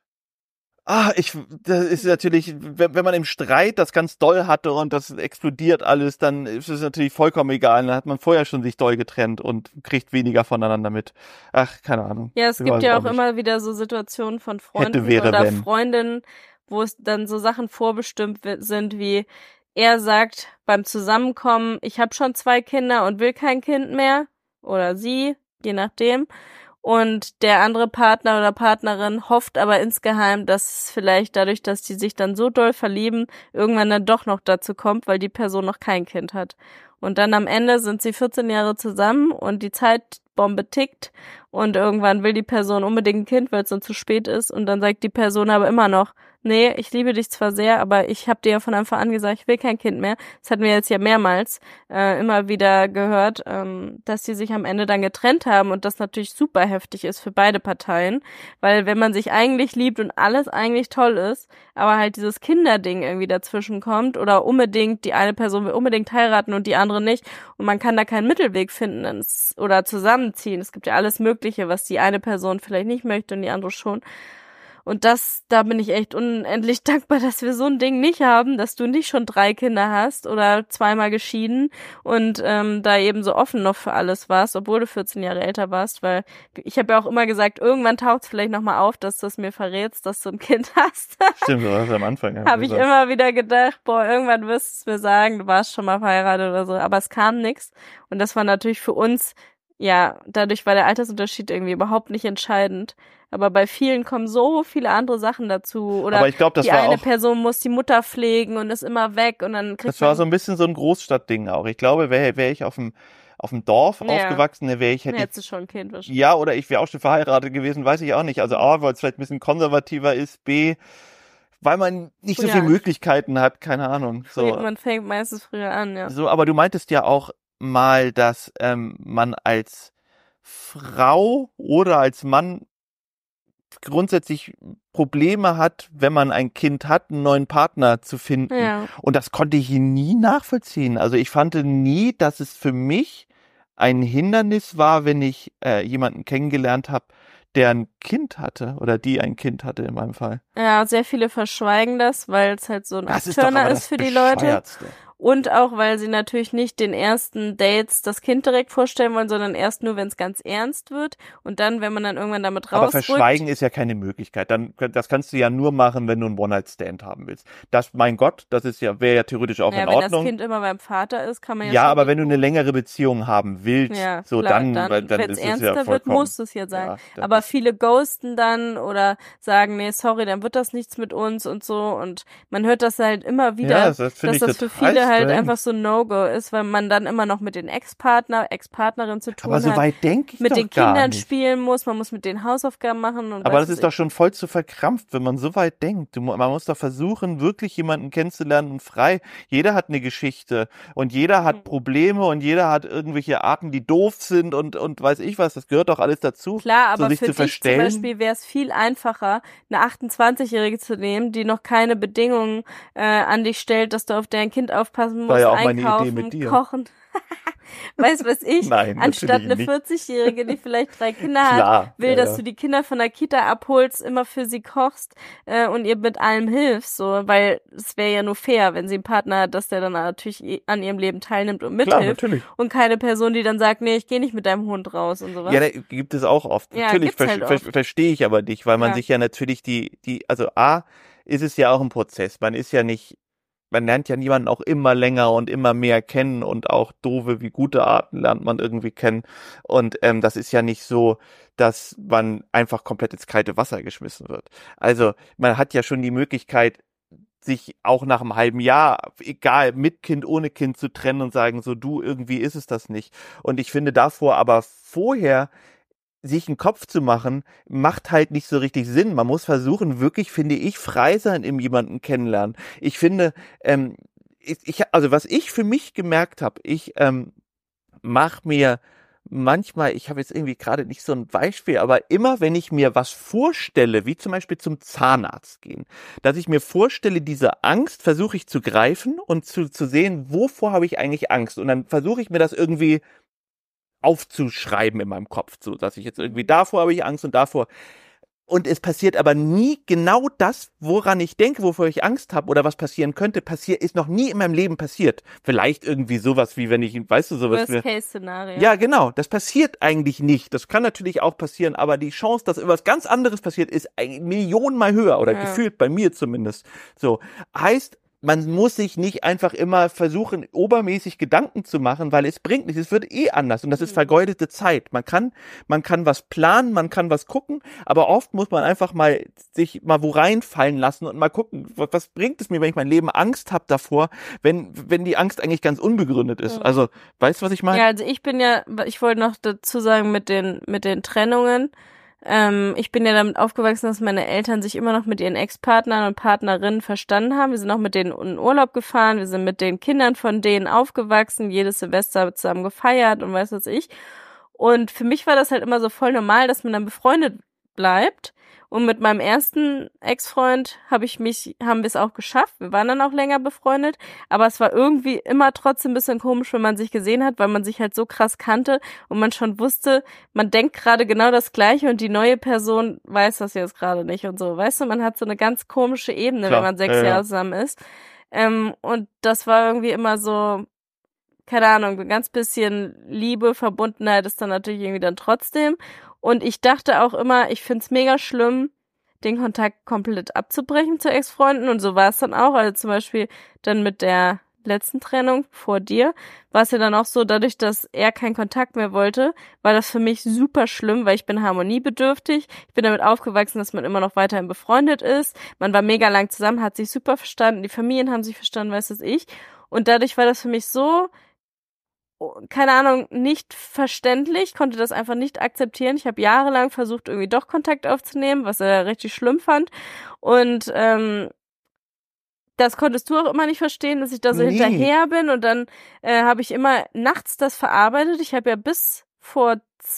A: Ah, ich, das ist natürlich, wenn, wenn man im Streit das ganz doll hatte und das explodiert alles, dann ist es natürlich vollkommen egal. Dann hat man vorher schon sich doll getrennt und kriegt weniger voneinander mit. Ach, keine Ahnung.
B: Ja, es
A: Ich
B: gibt
A: weiß
B: ja
A: auch
B: auch
A: nicht.
B: immer wieder so Situationen von Freunden
A: wäre,
B: oder
A: wenn.
B: Freundinnen, wo es dann so Sachen vorbestimmt wi- sind, wie er sagt beim Zusammenkommen, ich habe schon zwei Kinder und will kein Kind mehr, oder sie, je nachdem. Und der andere Partner oder Partnerin hofft aber insgeheim, dass es vielleicht dadurch, dass die sich dann so doll verlieben, irgendwann dann doch noch dazu kommt, weil die Person noch kein Kind hat. Und dann am Ende sind sie vierzehn Jahre zusammen und die Zeitbombe tickt und irgendwann will die Person unbedingt ein Kind, weil es dann zu spät ist und dann sagt die Person aber immer noch, nee, ich liebe dich zwar sehr, aber ich habe dir ja von Anfang an gesagt, ich will kein Kind mehr. Das hatten wir jetzt ja mehrmals äh, immer wieder gehört, ähm, dass die sich am Ende dann getrennt haben und das natürlich super heftig ist für beide Parteien, weil wenn man sich eigentlich liebt und alles eigentlich toll ist, aber halt dieses Kinderding irgendwie dazwischen kommt oder unbedingt, die eine Person will unbedingt heiraten und die andere andere nicht. Und man kann da keinen Mittelweg finden oder zusammenziehen. Es gibt ja alles Mögliche, was die eine Person vielleicht nicht möchte und die andere schon. Und das, da bin ich echt unendlich dankbar, dass wir so ein Ding nicht haben, dass du nicht schon drei Kinder hast oder zweimal geschieden und ähm, da eben so offen noch für alles warst, obwohl du vierzehn Jahre älter warst, weil ich habe ja auch immer gesagt, irgendwann taucht es vielleicht nochmal auf, dass du es mir verrätst, dass du ein Kind hast.
A: Stimmt, du hast am Anfang. Ja
B: habe ich immer wieder gedacht, boah, irgendwann wirst du es mir sagen, du warst schon mal verheiratet oder so, aber es kam nichts und das war natürlich für uns, ja, dadurch war der Altersunterschied irgendwie überhaupt nicht entscheidend. Aber bei vielen kommen so viele andere Sachen dazu. Oder
A: aber ich glaub, das
B: die
A: war
B: eine
A: auch,
B: Person muss die Mutter pflegen und ist immer weg und dann kriegt
A: das war
B: man,
A: so ein bisschen so ein Großstadtding auch. Ich glaube, wäre wär ich auf dem auf dem Dorf
B: Ja.
A: aufgewachsen, dann wäre ich hätte
B: hättest
A: ich,
B: du schon ein Kind wahrscheinlich.
A: ja, oder ich wäre auch schon verheiratet gewesen, weiß ich auch nicht. Also A, weil es vielleicht ein bisschen konservativer ist, B, weil man nicht so
B: Ja.
A: viele Möglichkeiten hat, keine Ahnung. So,
B: Man fängt meistens früher an, ja.
A: so, aber du meintest ja auch mal, dass ähm, man als Frau oder als Mann grundsätzlich Probleme hat, wenn man ein Kind hat, einen neuen Partner zu finden.
B: Ja.
A: Und das konnte ich nie nachvollziehen. Also ich fand nie, dass es für mich ein Hindernis war, wenn ich äh, jemanden kennengelernt habe, der ein Kind hatte oder die ein Kind hatte in meinem Fall.
B: Ja, sehr viele verschweigen das, weil es halt so ein
A: Das ist doch
B: Abturner
A: aber
B: ist
A: das
B: für die Leute.
A: Bescheuertste.
B: Und auch, weil sie natürlich nicht den ersten Dates das Kind direkt vorstellen wollen, sondern erst nur, wenn es ganz ernst wird. Und dann, wenn man dann irgendwann damit
A: Aber
B: rausrückt.
A: verschweigen ist ja keine Möglichkeit. Dann, das kannst du ja nur machen, wenn du einen One-Night-Stand haben willst. Das, mein Gott, das ist ja, wäre ja theoretisch auch
B: Ja,
A: in
B: wenn
A: Ordnung.
B: das Kind immer beim Vater ist, kann man ja
A: Ja,
B: schon
A: aber wenn du eine längere Beziehung haben willst,
B: Ja,
A: so
B: klar,
A: dann,
B: dann,
A: weil dann
B: wenn
A: ist
B: es
A: es
B: ernster
A: ja
B: wird,
A: vollkommen.
B: muss es ja sein.
A: Ja, das
B: Aber
A: ist-
B: viele ghosten dann oder sagen, nee, sorry, dann wird das nichts mit uns und so. Und man hört das halt immer wieder,
A: Ja, das- das finde
B: dass
A: ich
B: das für
A: total
B: viele halt
A: strange.
B: einfach so ein No-Go ist, weil man dann immer noch mit den Ex-Partner, Ex-Partnerin zu tun
A: Aber so
B: hat,
A: weit denke ich
B: mit
A: doch
B: den
A: gar
B: Kindern
A: nicht.
B: spielen muss, man muss mit den Hausaufgaben machen. Und
A: Aber
B: weiß
A: das
B: was
A: ist doch
B: ich.
A: schon voll zu verkrampft, wenn man so weit denkt. Du, mu- man muss doch versuchen, wirklich jemanden kennenzulernen und frei. Jeder hat eine Geschichte und jeder hat
B: Mhm.
A: Probleme und jeder hat irgendwelche Arten, die doof sind und, und weiß ich was. Das gehört doch alles dazu.
B: Klar,
A: so
B: aber
A: sich
B: für
A: zu
B: dich zum
A: verstellen.
B: Beispiel wäre es viel einfacher, eine achtundzwanzigjährige zu nehmen, die noch keine Bedingungen äh, an dich stellt, dass du auf dein Kind aufpassen musst,
A: War ja auch meine Idee
B: einkaufen,
A: mit dir.
B: kochen. Weißt was ich?
A: Nein,
B: Anstatt
A: natürlich
B: eine
A: nicht.
B: vierzigjährige, die vielleicht drei Kinder hat,
A: Klar,
B: will,
A: ja,
B: dass
A: ja.
B: du die Kinder von der Kita abholst, immer für sie kochst äh, und ihr mit allem hilfst, so, weil es wäre ja nur fair, wenn sie einen Partner hat, dass der dann natürlich i- an ihrem Leben teilnimmt und
A: Klar,
B: mithilft
A: natürlich.
B: und keine Person, die dann sagt, nee, ich gehe nicht mit deinem Hund raus und sowas.
A: Ja, da gibt es auch oft.
B: Ja,
A: natürlich
B: gibt's
A: ver
B: halt
A: ver
B: oft.
A: verstehe ich aber nicht, weil man
B: Ja.
A: sich ja natürlich die, die, also A, ist es ja auch ein Prozess. Man ist ja nicht, man lernt ja niemanden auch immer länger und immer mehr kennen und auch doofe wie gute Arten lernt man irgendwie kennen. Und ähm, das ist ja nicht so, dass man einfach komplett ins kalte Wasser geschmissen wird. Also man hat ja schon die Möglichkeit, sich auch nach einem halben Jahr, egal, mit Kind, ohne Kind zu trennen und sagen, so du, irgendwie ist es das nicht. Und ich finde davor aber vorher sich einen Kopf zu machen, macht halt nicht so richtig Sinn. Man muss versuchen, wirklich, finde ich, frei sein im jemanden kennenlernen. Ich finde, ähm, ich, ich, also was ich für mich gemerkt habe, ich ähm, mach mir manchmal, ich habe jetzt irgendwie gerade nicht so ein Beispiel, aber immer wenn ich mir was vorstelle, wie zum Beispiel zum Zahnarzt gehen, dass ich mir vorstelle, diese Angst versuche ich zu greifen und zu, zu sehen, wovor habe ich eigentlich Angst? Und dann versuche ich mir das irgendwie aufzuschreiben in meinem Kopf, so dass ich jetzt irgendwie davor habe ich Angst und davor. Und es passiert aber nie genau das, woran ich denke, wovor ich Angst habe oder was passieren könnte, passiert, ist noch nie in meinem Leben passiert. Vielleicht irgendwie sowas wie, wenn ich, weißt du, sowas wie.
B: Worst-Case-Szenario.
A: Ja, genau. Das passiert eigentlich nicht. Das kann natürlich auch passieren, aber die Chance, dass irgendwas ganz anderes passiert, ist ein Millionenmal höher oder
B: Ja.
A: gefühlt bei mir zumindest. So. Heißt, man muss sich nicht einfach immer versuchen, obermäßig Gedanken zu machen, weil es bringt nichts. Es wird eh anders und das ist vergeudete Zeit. Man kann, man kann was planen, man kann was gucken, aber oft muss man einfach mal sich mal wo reinfallen lassen und mal gucken, was, was bringt es mir, wenn ich mein Leben Angst habe davor, wenn, wenn die Angst eigentlich ganz unbegründet ist.
B: Mhm.
A: Also, weißt du, was ich meine?
B: Ja, also ich bin ja, ich wollte noch dazu sagen mit den mit den Trennungen. Ähm, ich bin ja damit aufgewachsen, dass meine Eltern sich immer noch mit ihren Ex-Partnern und Partnerinnen verstanden haben. Wir sind auch mit denen in Urlaub gefahren, wir sind mit den Kindern von denen aufgewachsen, jedes Silvester zusammen gefeiert und weiß was ich. Und für mich war das halt immer so voll normal, dass man dann befreundet bleibt. Und mit meinem ersten Ex-Freund habe ich mich, haben wir es auch geschafft. Wir waren dann auch länger befreundet. Aber es war irgendwie immer trotzdem ein bisschen komisch, wenn man sich gesehen hat, weil man sich halt so krass kannte und man schon wusste, man denkt gerade genau das Gleiche und die neue Person weiß das jetzt gerade nicht und so. Weißt du, man hat so eine ganz komische Ebene,
A: Klar,
B: wenn man sechs
A: ja, ja.
B: Jahre zusammen ist. Ähm, und das war irgendwie immer so, keine Ahnung, ein ganz bisschen Liebe, Verbundenheit ist dann natürlich irgendwie dann trotzdem. Und ich dachte auch immer, ich find's mega schlimm, den Kontakt komplett abzubrechen zu Ex-Freunden. Und so war es dann auch. Also zum Beispiel dann mit der letzten Trennung vor dir war es ja dann auch so, dadurch, dass er keinen Kontakt mehr wollte, war das für mich super schlimm, weil ich bin harmoniebedürftig. Ich bin damit aufgewachsen, dass man immer noch weiterhin befreundet ist. Man war mega lang zusammen, hat sich super verstanden. Die Familien haben sich verstanden, weiß das ich. Und dadurch war das für mich so, keine Ahnung, nicht verständlich, konnte das einfach nicht akzeptieren. Ich habe jahrelang versucht, irgendwie doch Kontakt aufzunehmen, was er richtig schlimm fand. Und ähm, das konntest du auch immer nicht verstehen, dass ich da so
A: Nee.
B: hinterher bin. Und dann äh, habe ich immer nachts das verarbeitet. Ich habe ja bis vor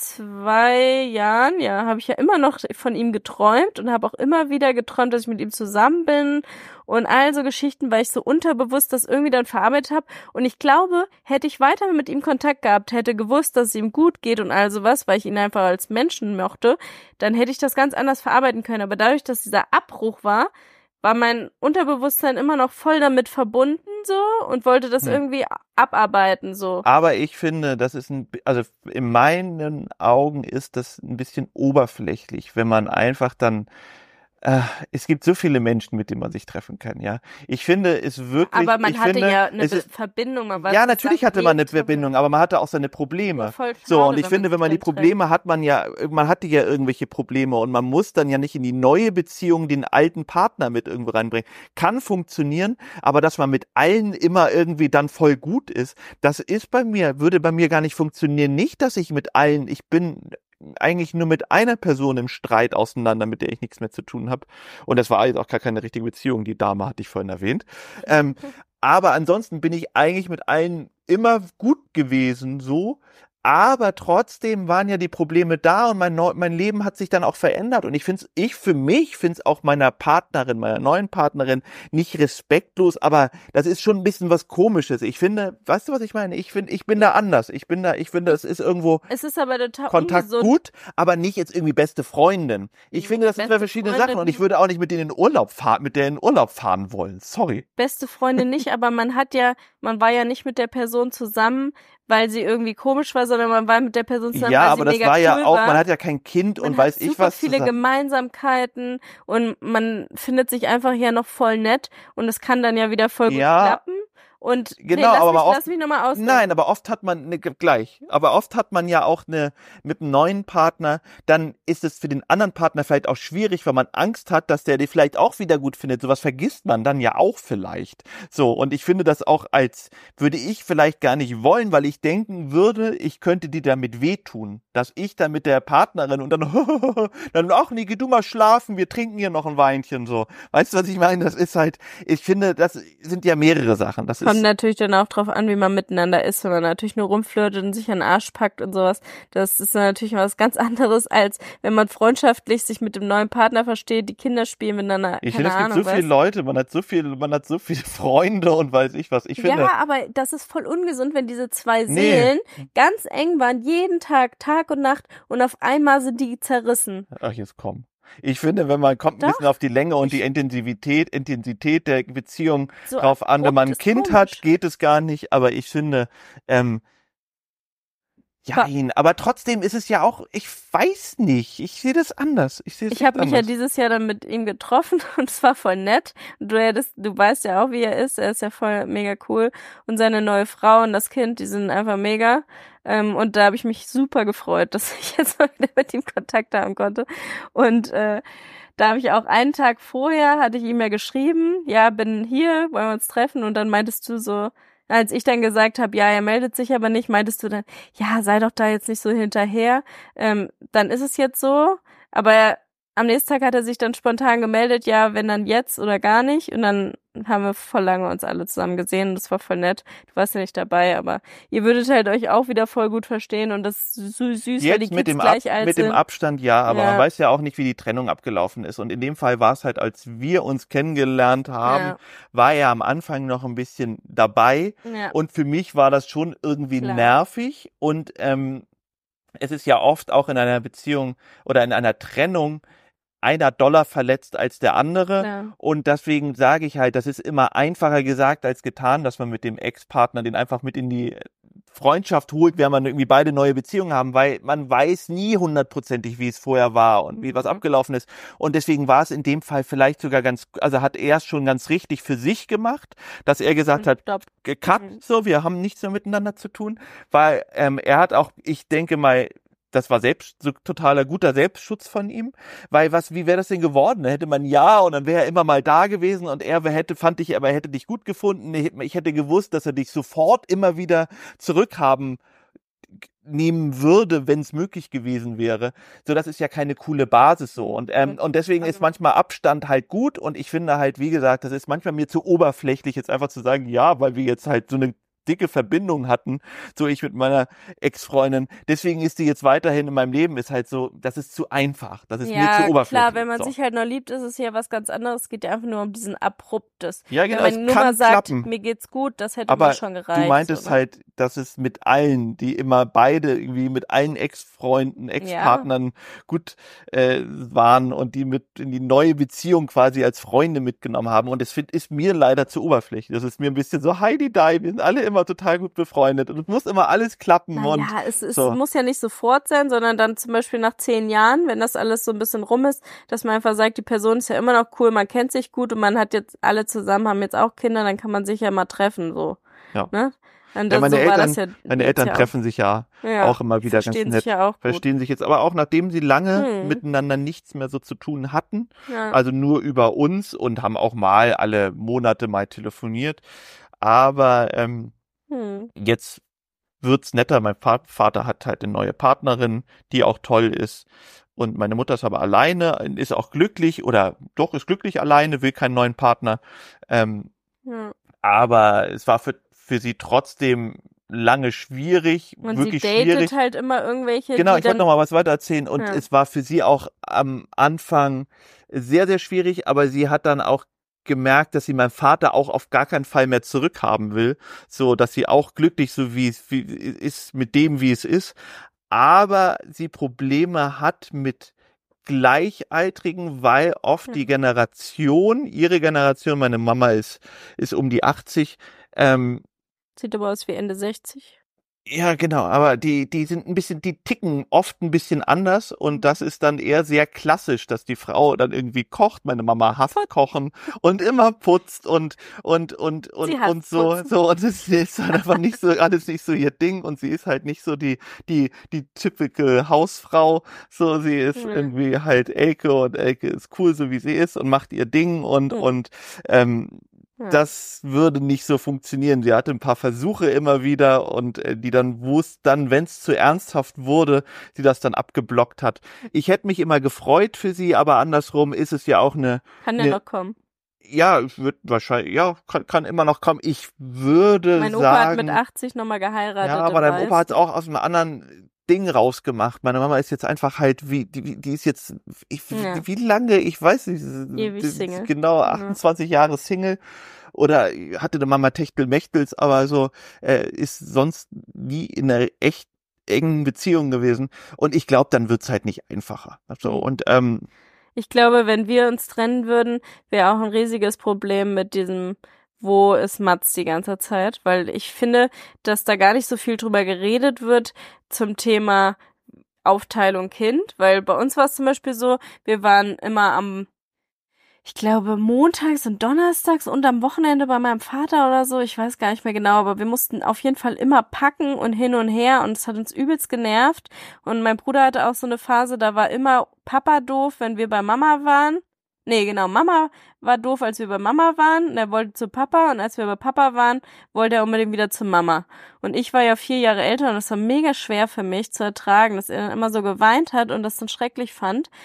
B: zwei Jahren, ja, habe ich ja immer noch von ihm geträumt und habe auch immer wieder geträumt, dass ich mit ihm zusammen bin und all so Geschichten, weil ich so unterbewusst das irgendwie dann verarbeitet habe. Und ich glaube, hätte ich weiter mit ihm Kontakt gehabt, hätte gewusst, dass es ihm gut geht und all sowas, weil ich ihn einfach als Menschen mochte, dann hätte ich das ganz anders verarbeiten können. Aber dadurch, dass dieser Abbruch war, war mein Unterbewusstsein immer noch voll damit verbunden so und wollte das
A: Hm.
B: irgendwie abarbeiten so.
A: Aber ich finde, das ist ein, also in meinen Augen ist das ein bisschen oberflächlich, wenn man einfach dann, äh, es gibt so viele Menschen, mit denen man sich treffen kann, ja. Ich finde es wirklich,
B: Aber man
A: ich
B: hatte
A: finde,
B: ja eine
A: es ist,
B: Verbindung. Man war
A: ja, natürlich
B: zusammen
A: hatte man eine
B: jeden Tag.
A: Verbindung, aber man hatte auch seine Probleme.
B: Voll
A: So,
B: schade,
A: und ich
B: wenn
A: finde,
B: man
A: wenn man die
B: sich dann
A: Probleme hat, man ja, man hatte ja irgendwelche Probleme und man muss dann ja nicht in die neue Beziehung den alten Partner mit irgendwo reinbringen. Kann funktionieren, aber dass man mit allen immer irgendwie dann voll gut ist, das ist bei mir, würde bei mir gar nicht funktionieren. Nicht, dass ich mit allen, ich bin eigentlich nur mit einer Person im Streit auseinander, mit der ich nichts mehr zu tun habe. Und das war jetzt auch gar keine richtige Beziehung, die Dame hatte ich vorhin erwähnt. Ähm, aber ansonsten bin ich eigentlich mit allen immer gut gewesen, so. Aber trotzdem waren ja die Probleme da und mein, Neu- mein Leben hat sich dann auch verändert. Und ich finde es, ich für mich finde es auch meiner Partnerin, meiner neuen Partnerin nicht respektlos, aber das ist schon ein bisschen was Komisches. Ich finde, weißt du, was ich meine? Ich finde, ich bin da anders. Ich bin da, ich finde, es ist irgendwo
B: Es ist aber total
A: Kontakt
B: ungesund.
A: gut, aber nicht jetzt irgendwie beste Freundin. Ich finde, das sind zwei
B: Beste
A: verschiedene
B: Freundin-
A: Sachen und ich würde auch nicht mit denen in Urlaub fahren, mit der in Urlaub fahren wollen. Sorry.
B: Beste Freundin nicht, aber man hat ja, man war ja nicht mit der Person zusammen, weil sie irgendwie komisch war, sondern man war mit der Person zusammen,
A: Ja,
B: weil
A: aber
B: sie
A: das
B: mega
A: war
B: cool
A: ja auch,
B: war.
A: man hat ja kein Kind
B: Man
A: und
B: hat
A: weiß ich
B: super
A: was.
B: viele
A: zusammen.
B: Gemeinsamkeiten und man findet sich einfach ja noch voll nett und es kann dann ja wieder voll gut
A: Ja.
B: klappen. Und
A: Genau,
B: nee, lass,
A: aber
B: mich,
A: oft-
B: lass mich nochmal ausreden.
A: Nein, aber oft hat man ne, gleich. Aber oft hat man ja auch eine mit einem neuen Partner. Dann ist es für den anderen Partner vielleicht auch schwierig, weil man Angst hat, dass der die vielleicht auch wieder gut findet. Sowas vergisst man dann ja auch vielleicht. So, und ich finde das auch als würde ich vielleicht gar nicht wollen, weil ich denken würde, ich könnte dir damit wehtun, dass ich dann mit der Partnerin und dann dann ach nee, geh du mal schlafen, wir trinken hier noch ein Weinchen so. Weißt du, was ich meine? Das ist halt, ich finde, das sind ja mehrere Sachen. Das ist
B: Kommt natürlich dann auch drauf an, wie man miteinander ist, wenn man natürlich nur rumflirtet und sich an den Arsch packt und sowas. Das ist natürlich was ganz anderes, als wenn man freundschaftlich sich mit dem neuen Partner versteht, die Kinder spielen miteinander.
A: Ich
B: keine
A: finde, es gibt
B: Ahnung,
A: so viele
B: weißt?
A: Leute, man hat so viel, man hat so viele Freunde und weiß ich was. Ich finde,
B: Ja, aber das ist voll ungesund, wenn diese zwei
A: Nee.
B: Seelen ganz eng waren, jeden Tag, Tag und Nacht und auf einmal sind die zerrissen.
A: ach jetzt komm. Ich finde, wenn man kommt ein
B: Doch.
A: bisschen auf die Länge und die
B: Ich-
A: Intensivität, Intensität der Beziehung
B: So
A: drauf an. Wenn man ein
B: abrupt ist
A: Kind
B: komisch.
A: hat, geht es gar nicht. Aber ich finde, ähm, ja,
B: Ba-
A: ihn. Aber trotzdem ist es ja auch, ich weiß nicht. Ich sehe das anders. Ich sehe es
B: Ich habe mich ja
A: anders.
B: dieses Jahr dann mit ihm getroffen und es war voll nett. Und du hättest, du weißt ja auch, wie er ist. Er ist ja voll mega cool. Und seine neue Frau und das Kind, die sind einfach mega. Ähm, und da habe ich mich super gefreut, dass ich jetzt mal wieder mit ihm Kontakt haben konnte. Und äh, da habe ich auch einen Tag vorher, hatte ich ihm ja geschrieben, ja, bin hier, wollen wir uns treffen? Und dann meintest du so, als ich dann gesagt habe, ja, er meldet sich aber nicht, meintest du dann, ja, sei doch da jetzt nicht so hinterher. Ähm, dann ist es jetzt so. Aber er, am nächsten Tag hat er sich dann spontan gemeldet, ja, wenn dann jetzt oder gar nicht. Und dann haben wir voll lange uns alle zusammen gesehen und das war voll nett. Du warst ja nicht dabei, aber ihr würdet halt euch auch wieder voll gut verstehen und das ist so süß,
A: Jetzt
B: weil die
A: mit
B: Kids
A: dem
B: gleich
A: Ab
B: alt
A: mit dem
B: sind.
A: Abstand ja, aber
B: Ja.
A: man weiß ja auch nicht, wie die Trennung abgelaufen ist. Und in dem Fall war es halt, als wir uns kennengelernt haben,
B: Ja.
A: war er am Anfang noch ein bisschen dabei.
B: Ja.
A: Und für mich war das schon irgendwie
B: Klar.
A: nervig. Und ähm, es ist ja oft auch in einer Beziehung oder in einer Trennung einer doller verletzt als der andere.
B: Klar.
A: Und deswegen sage ich halt, das ist immer einfacher gesagt als getan, dass man mit dem Ex-Partner den einfach mit in die Freundschaft holt, wenn man irgendwie beide neue Beziehungen haben, weil man weiß nie hundertprozentig, wie es vorher war und wie was
B: Mhm.
A: abgelaufen ist. Und deswegen war es in dem Fall vielleicht sogar ganz, also hat er es schon ganz richtig für sich gemacht, dass er gesagt
B: Und
A: hat,
B: stopp.
A: cut,
B: Mhm.
A: so, wir haben nichts mehr miteinander zu tun, weil ähm, er hat auch, ich denke mal, das war selbst so totaler guter Selbstschutz von ihm, weil was, wie wäre das denn geworden? Da hätte man ja und dann wäre er immer mal da gewesen und er hätte, fand ich, aber er hätte dich gut gefunden. Ich hätte gewusst, dass er dich sofort immer wieder zurückhaben nehmen würde, wenn es möglich gewesen wäre. So, das ist ja keine coole Basis so und ähm, und deswegen ist manchmal Abstand halt gut und ich finde halt, wie gesagt, das ist manchmal mir zu oberflächlich jetzt einfach zu sagen, ja, weil wir jetzt halt so eine dicke Verbindung hatten, so ich mit meiner Ex-Freundin. Deswegen ist die jetzt weiterhin in meinem Leben, ist halt so, das ist zu einfach, das ist
B: Ja,
A: mir zu oberflächlich.
B: klar, wenn man
A: so.
B: sich halt noch liebt, ist es ja was ganz anderes. Es geht ja einfach nur um diesen Abruptes.
A: Ja, genau,
B: wenn
A: es
B: man nur
A: kann
B: mal sagt,
A: klappen.
B: mir geht's gut, das hätte
A: Aber
B: mir schon gereicht.
A: du meintest
B: so, ne?
A: halt, dass es mit allen, die immer beide irgendwie mit allen Ex-Freunden, Ex-Partnern gut äh, waren und die mit in die neue Beziehung quasi als Freunde mitgenommen haben. Und es find, ist mir leider zu oberflächlich. Das ist mir ein bisschen so Heidi-Dai, wir sind alle immer total gut befreundet und es muss immer alles klappen.
B: Naja,
A: und
B: es, es
A: so.
B: muss ja nicht sofort sein, sondern dann zum Beispiel nach zehn Jahren, wenn das alles so ein bisschen rum ist, dass man einfach sagt, die Person ist ja immer noch cool, man kennt sich gut und man hat jetzt alle zusammen, haben jetzt auch Kinder, dann kann man sich ja mal treffen, so.
A: Ja.
B: Ne? Und
A: Ja,
B: das,
A: meine
B: so war
A: Eltern,
B: das ja
A: meine
B: jetzt
A: Eltern
B: ja
A: treffen sich ja,
B: Ja,
A: auch immer wieder ganz
B: verstehen
A: nett.
B: sich ja auch gut.
A: Verstehen sich jetzt aber auch, nachdem sie lange
B: Hm.
A: miteinander nichts mehr so zu tun hatten,
B: Ja.
A: also nur über uns und haben auch mal alle Monate mal telefoniert. Aber ähm,
B: Hm.
A: jetzt wird's netter. Mein Va- Vater hat halt eine neue Partnerin, die auch toll ist. Und meine Mutter ist aber alleine, ist auch glücklich oder doch ist glücklich alleine, will keinen neuen Partner. Ähm,
B: Ja.
A: aber es war für, für sie trotzdem lange schwierig,
B: Und
A: wirklich
B: sie datet
A: schwierig.
B: halt immer irgendwelche,
A: Genau,
B: die
A: ich wollte
B: dann
A: noch mal was weiter erzählen und
B: Ja.
A: es war für sie auch am Anfang sehr, sehr schwierig, aber sie hat dann auch gemerkt, dass sie meinen Vater auch auf gar keinen Fall mehr zurückhaben will, so dass sie auch glücklich so wie es wie, ist mit dem, wie es ist, aber sie Probleme hat mit Gleichaltrigen, weil oft
B: Hm.
A: die Generation, ihre Generation, meine Mama ist ist um die achtzig, ähm,
B: sieht aber aus wie Ende sechzig.
A: ja, genau, aber die, die sind ein bisschen, die ticken oft ein bisschen anders und das ist dann eher sehr klassisch, dass die Frau dann irgendwie kocht. Meine Mama hasst Kochen und immer putzt und, und, und, und,
B: Sie hasst
A: und so,
B: Putzen.
A: so, und es ist halt einfach nicht so, alles nicht so ihr Ding und sie ist halt nicht so die, die, die typische Hausfrau, so, sie ist
B: Ja.
A: irgendwie halt Elke und Elke ist cool, so wie sie ist und macht ihr Ding und,
B: Mhm.
A: und, ähm,
B: Ja.
A: das würde nicht so funktionieren. Sie hatte ein paar Versuche immer wieder und äh, die dann, wo es dann, wenn es zu ernsthaft wurde, sie das dann abgeblockt hat. Ich hätte mich immer gefreut für sie, aber andersrum ist es ja auch eine,
B: Kann ja
A: ne-
B: noch kommen.
A: ja, es wird wahrscheinlich, ja, kann, kann immer noch kommen. Ich würde
B: Mein Opa
A: sagen,
B: hat mit achtzig nochmal geheiratet.
A: ja, aber dein
B: weißt
A: Opa hat es
B: du.
A: auch aus einem anderen Ding rausgemacht. Meine Mama ist jetzt einfach halt, wie, die, die ist jetzt, ich,
B: Ja.
A: wie lange, ich weiß nicht,
B: Ewig
A: die-
B: Single.
A: genau,
B: Ja.
A: achtundzwanzig Jahre Single. Oder hatte eine Mama Techtelmechtels, aber so, äh, ist sonst nie in einer echt engen Beziehung gewesen. Und ich glaube, dann wird's halt nicht einfacher. So,
B: Mhm.
A: und, ähm,
B: Ich glaube, wenn wir uns trennen würden, wäre auch ein riesiges Problem mit diesem, wo ist Mats die ganze Zeit? Weil ich finde, dass da gar nicht so viel drüber geredet wird zum Thema Aufteilung Kind. Weil bei uns war es zum Beispiel so, wir waren immer am, ich glaube, montags und donnerstags und am Wochenende bei meinem Vater oder so. Ich weiß gar nicht mehr genau, aber wir mussten auf jeden Fall immer packen und hin und her und es hat uns übelst genervt. Und mein Bruder hatte auch so eine Phase, da war immer Papa doof, wenn wir bei Mama waren. Nee, genau, Mama war doof, als wir bei Mama waren. Und er wollte zu Papa und als wir bei Papa waren, wollte er unbedingt wieder zu Mama. Und ich war ja vier Jahre älter und das war mega schwer für mich zu ertragen, dass er dann immer so geweint hat und das dann schrecklich fand.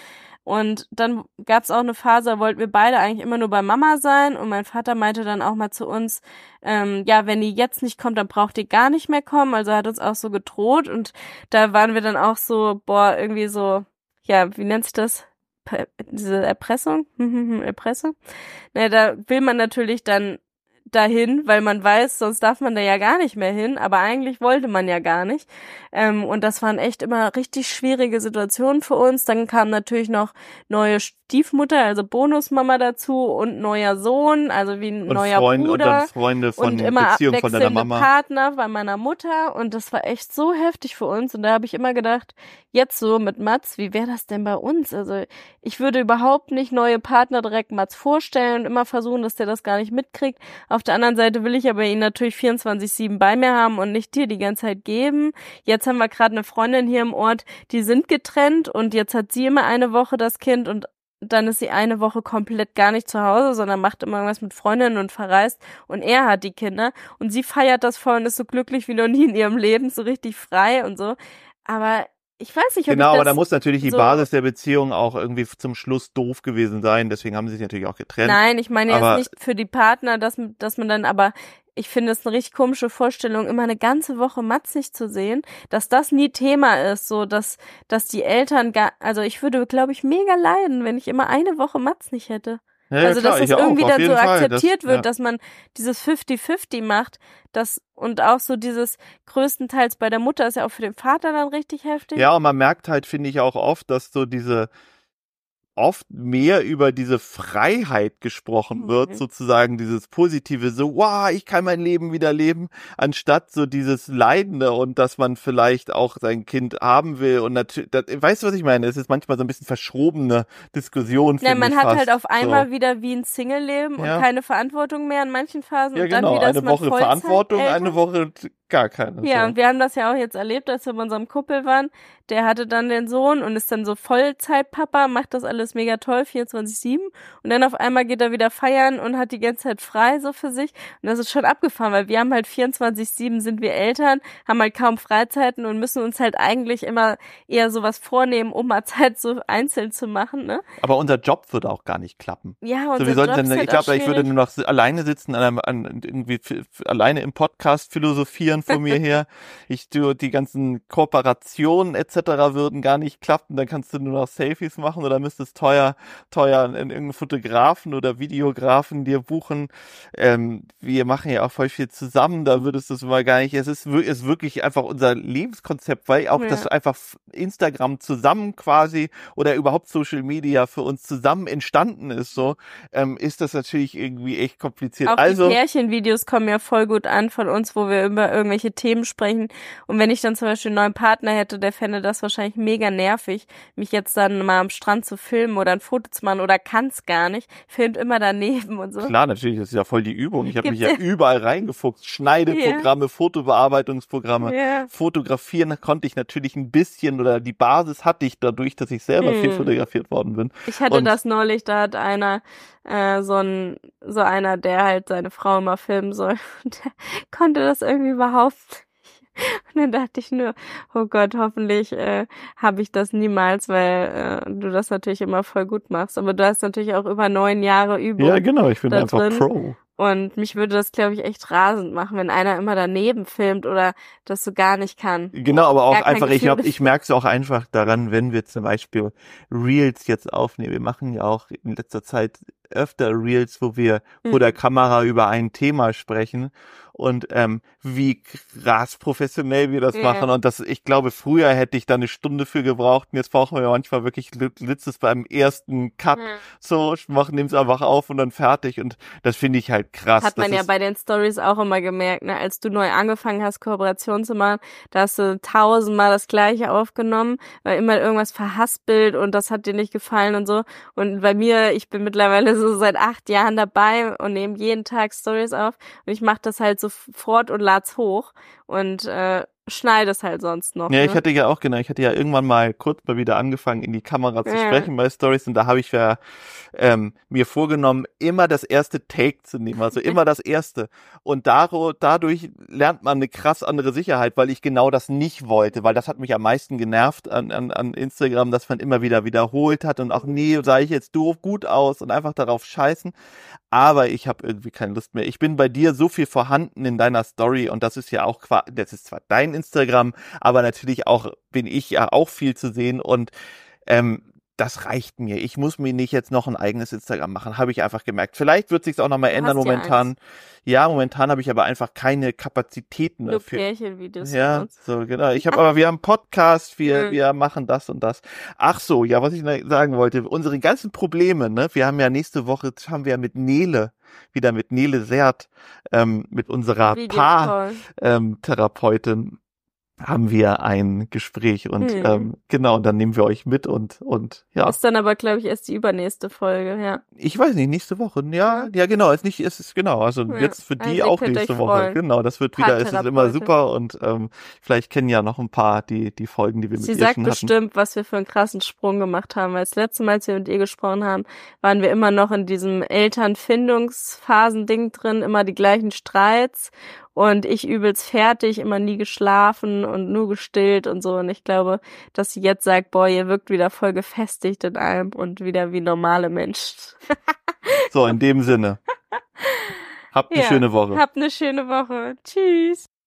B: Und dann gab's auch eine Phase, da wollten wir beide eigentlich immer nur bei Mama sein und mein Vater meinte dann auch mal zu uns, ähm, ja, wenn die jetzt nicht kommt, dann braucht ihr gar nicht mehr kommen. Also er hat uns auch so gedroht und da waren wir dann auch so, boah, irgendwie so, ja, wie nennt sich das? Diese Erpressung? Erpressung? Na, da will man natürlich dann dahin, weil man weiß, sonst darf man da ja gar nicht mehr hin, aber eigentlich wollte man ja gar nicht. Ähm, und das waren echt immer richtig schwierige Situationen für uns. Dann kam natürlich noch neue Stiefmutter, also Bonusmama dazu und neuer Sohn, also wie ein
A: Und
B: neuer
A: Freund, und
B: Bruder.
A: dann Freunde von
B: Und immer
A: Beziehung von deiner
B: abwechselnde
A: Mama.
B: Partner bei meiner Mutter und das war echt so heftig für uns und da habe ich immer gedacht, jetzt so mit Mats, wie wäre das denn bei uns? Also ich würde überhaupt nicht neue Partner direkt Mats vorstellen und immer versuchen, dass der das gar nicht mitkriegt. Auf der anderen Seite will ich aber ihn natürlich vierundzwanzig sieben bei mir haben und nicht dir die ganze Zeit geben. Jetzt haben wir gerade eine Freundin hier im Ort, die sind getrennt und jetzt hat sie immer eine Woche das Kind und dann ist sie eine Woche komplett gar nicht zu Hause, sondern macht immer irgendwas mit Freundinnen und verreist und er hat die Kinder und sie feiert das voll und ist so glücklich wie noch nie in ihrem Leben, so richtig frei und so. Aber ich weiß nicht, ob
A: Genau,
B: ich
A: aber
B: das
A: da muss natürlich die
B: so
A: Basis der Beziehung auch irgendwie zum Schluss doof gewesen sein, deswegen haben sie sich natürlich auch getrennt.
B: Nein, ich meine
A: aber
B: jetzt nicht für die Partner, dass, dass man dann, aber ich finde es eine richtig komische Vorstellung, immer eine ganze Woche Mats nicht zu sehen, dass das nie Thema ist, so dass, dass die Eltern gar, also ich würde, glaube ich, mega leiden, wenn ich immer eine Woche Mats nicht hätte.
A: Ja, ja,
B: Also,
A: klar,
B: dass es
A: ich auch,
B: irgendwie
A: auf
B: dann so
A: jeden Fall.
B: akzeptiert
A: Das,
B: wird,
A: ja.
B: dass man dieses fünfzig fünfzig macht, das, und auch so dieses größtenteils bei der Mutter ist ja auch für den Vater dann richtig heftig.
A: Ja, und man merkt halt, finde ich auch oft, dass so diese oft mehr über diese Freiheit gesprochen wird,
B: Mhm.
A: sozusagen dieses Positive, so, wow, ich kann mein Leben wieder leben, anstatt so dieses Leidende und dass man vielleicht auch sein Kind haben will und natürlich, weißt du, was ich meine? Es ist manchmal so ein bisschen verschrobene Diskussion,
B: Ja,
A: finde
B: man
A: ich
B: hat
A: fast.
B: halt auf einmal
A: so.
B: wieder wie ein Single-Leben
A: Ja.
B: und keine Verantwortung mehr in manchen Phasen
A: Ja,
B: und dann
A: genau,
B: wieder ist
A: eine
B: man
A: Woche
B: Vollzeit
A: Verantwortung,
B: Eltern.
A: eine Woche gar keine.
B: Ja,
A: so.
B: und wir haben das ja auch jetzt erlebt, als wir bei unserem Kumpel waren. Der hatte dann den Sohn und ist dann so Vollzeitpapa, macht das alles mega toll, vierundzwanzig sieben. Und dann auf einmal geht er wieder feiern und hat die ganze Zeit frei so für sich. Und das ist schon abgefahren, weil wir haben halt vierundzwanzig sieben sind wir Eltern, haben halt kaum Freizeiten und müssen uns halt eigentlich immer eher sowas vornehmen, um mal Zeit so einzeln zu machen, ne?
A: Aber unser Job würde auch gar nicht klappen.
B: Ja,
A: So,
B: unser
A: wir sollten
B: Job
A: dann,
B: ist halt
A: ich glaube,
B: auch
A: ich würde
B: schwierig.
A: nur noch alleine sitzen, an einem, an, irgendwie f- f- alleine im Podcast philosophieren von mir her. Ich du, die ganzen Kooperationen et cetera würden gar nicht klappen. Dann kannst du nur noch Selfies machen oder müsstest teuer, teuer in irgendeinen Fotografen oder Videografen dir buchen. Ähm, wir machen ja auch voll viel zusammen. Da würdest du es mal gar nicht. Es ist, wir- ist wirklich einfach unser Lebenskonzept, weil auch
B: Ja.
A: das einfach Instagram zusammen quasi oder überhaupt Social Media für uns zusammen entstanden ist, so, ähm, ist das natürlich irgendwie echt kompliziert.
B: Auch
A: Also,
B: die Pärchenvideos kommen ja voll gut an von uns, wo wir über irgendwelche Themen sprechen. Und wenn ich dann zum Beispiel einen neuen Partner hätte, der fände das wahrscheinlich mega nervig, mich jetzt dann mal am Strand zu filmen oder ein Foto zu machen oder kann's gar nicht. Filmt immer daneben und so.
A: klar, natürlich, das ist ja voll die Übung. Ich habe mich
B: Gibt's
A: ja überall reingefuchst. Schneideprogramme, Fotobearbeitungsprogramme.
B: Ja.
A: Fotografieren konnte ich natürlich ein bisschen oder die Basis hatte ich dadurch, dass ich selber viel
B: Hm.
A: fotografiert worden bin.
B: Ich hatte
A: Und-
B: das neulich, da hat einer, äh, so ein, so einer, der halt seine Frau immer filmen soll. Und der konnte das irgendwie überhaupt nicht. Und dann dachte ich nur, oh Gott, hoffentlich äh, habe ich das niemals, weil äh, du das natürlich immer voll gut machst. Aber du hast natürlich auch über neun Jahre Übung.
A: Ja, genau, ich bin
B: da
A: einfach
B: drin.
A: Pro.
B: Und mich würde das, glaube ich, echt rasend machen, wenn einer immer daneben filmt oder das so gar nicht kann.
A: Genau, aber auch
B: Gar kein
A: einfach, ich
B: Gefühl
A: glaube,
B: dafür.
A: ich merke es auch einfach daran, wenn wir zum Beispiel Reels jetzt aufnehmen. Wir machen ja auch in letzter Zeit öfter Reels, wo wir vor
B: Mhm.
A: der Kamera über ein Thema sprechen und ähm, wie krass professionell wir das
B: Ja.
A: machen. Und das, ich glaube, früher hätte ich da eine Stunde für gebraucht und jetzt brauchen wir manchmal wirklich letztes beim ersten Cut
B: Mhm.
A: so, machen, nehmen es einfach auf und dann fertig. Und das finde ich halt krass.
B: Hat man
A: das
B: ja
A: ist,
B: bei den Stories auch immer gemerkt, ne? Als du neu angefangen hast, Kooperation zu machen, da hast du tausendmal das Gleiche aufgenommen, weil immer irgendwas verhaspelt und das hat dir nicht gefallen und so. Und bei mir, ich bin mittlerweile so seit acht Jahren dabei und nehme jeden Tag Stories auf und ich mache das halt sofort und lad's hoch und äh, schneide es halt sonst noch.
A: Ja,
B: ne?
A: ich hatte ja auch, genau, ich hatte ja irgendwann mal kurz mal wieder angefangen, in die Kamera zu
B: Ja.
A: sprechen bei Stories und da habe ich ja ähm, mir vorgenommen, immer das erste Take zu nehmen, also immer das erste. Und daro, dadurch lernt man eine krass andere Sicherheit, weil ich genau das nicht wollte, weil das hat mich am meisten genervt an, an, an Instagram, dass man immer wieder wiederholt hat und auch, nee, sah ich jetzt doof gut aus und einfach darauf scheißen. Aber ich habe irgendwie keine Lust mehr. Ich bin bei dir so viel vorhanden in deiner Story und das ist ja auch, qua- das ist zwar dein Instagram, aber natürlich auch bin ich ja auch viel zu sehen und ähm, das reicht mir. Ich muss mir nicht jetzt noch ein eigenes Instagram machen, habe ich einfach gemerkt. Vielleicht wird sich's auch nochmal
B: Du
A: ändern
B: hast ja
A: momentan.
B: eins.
A: Ja, momentan habe ich aber einfach keine Kapazitäten
B: Nur
A: dafür.
B: Pärchenvideos von
A: Ja,
B: uns.
A: so genau. Ich habe aber, wir haben einen Podcast, wir
B: Mhm.
A: wir machen das und das. Ach so, ja, was ich noch sagen wollte, unsere ganzen Probleme, ne? Wir haben ja nächste Woche haben wir ja mit Nele wieder mit Nele Sert, ähm, mit unserer
B: Videocall.
A: Paar-Therapeutin haben wir ein Gespräch und
B: Hm.
A: ähm, genau, und dann nehmen wir euch mit und und ja,
B: Ist dann aber, glaube ich, erst die übernächste Folge, ja.
A: ich weiß nicht, nächste Woche, ja,
B: Ja.
A: ja genau, ist nicht, ist, ist genau, also
B: Ja.
A: jetzt für
B: Also
A: die
B: ihr
A: auch
B: könnt
A: nächste
B: euch
A: Woche,
B: freuen.
A: genau, das wird wieder, es ist immer
B: Paartherapeutin.
A: super und ähm, vielleicht kennen ja noch ein paar die die Folgen, die wir
B: Sie
A: mit ihr
B: sagt
A: schon hatten.
B: bestimmt, was wir für einen krassen Sprung gemacht haben, weil das letzte Mal, als wir mit ihr gesprochen haben, waren wir immer noch in diesem Elternfindungsphasen-Ding drin, immer die gleichen Streits und ich übelst fertig, immer nie geschlafen und nur gestillt und so. Und ich glaube, dass sie jetzt sagt, boah, ihr wirkt wieder voll gefestigt in allem und wieder wie normale Menschen.
A: So, in dem Sinne. Habt eine
B: Ja,
A: schöne Woche.
B: habt eine schöne Woche. Tschüss.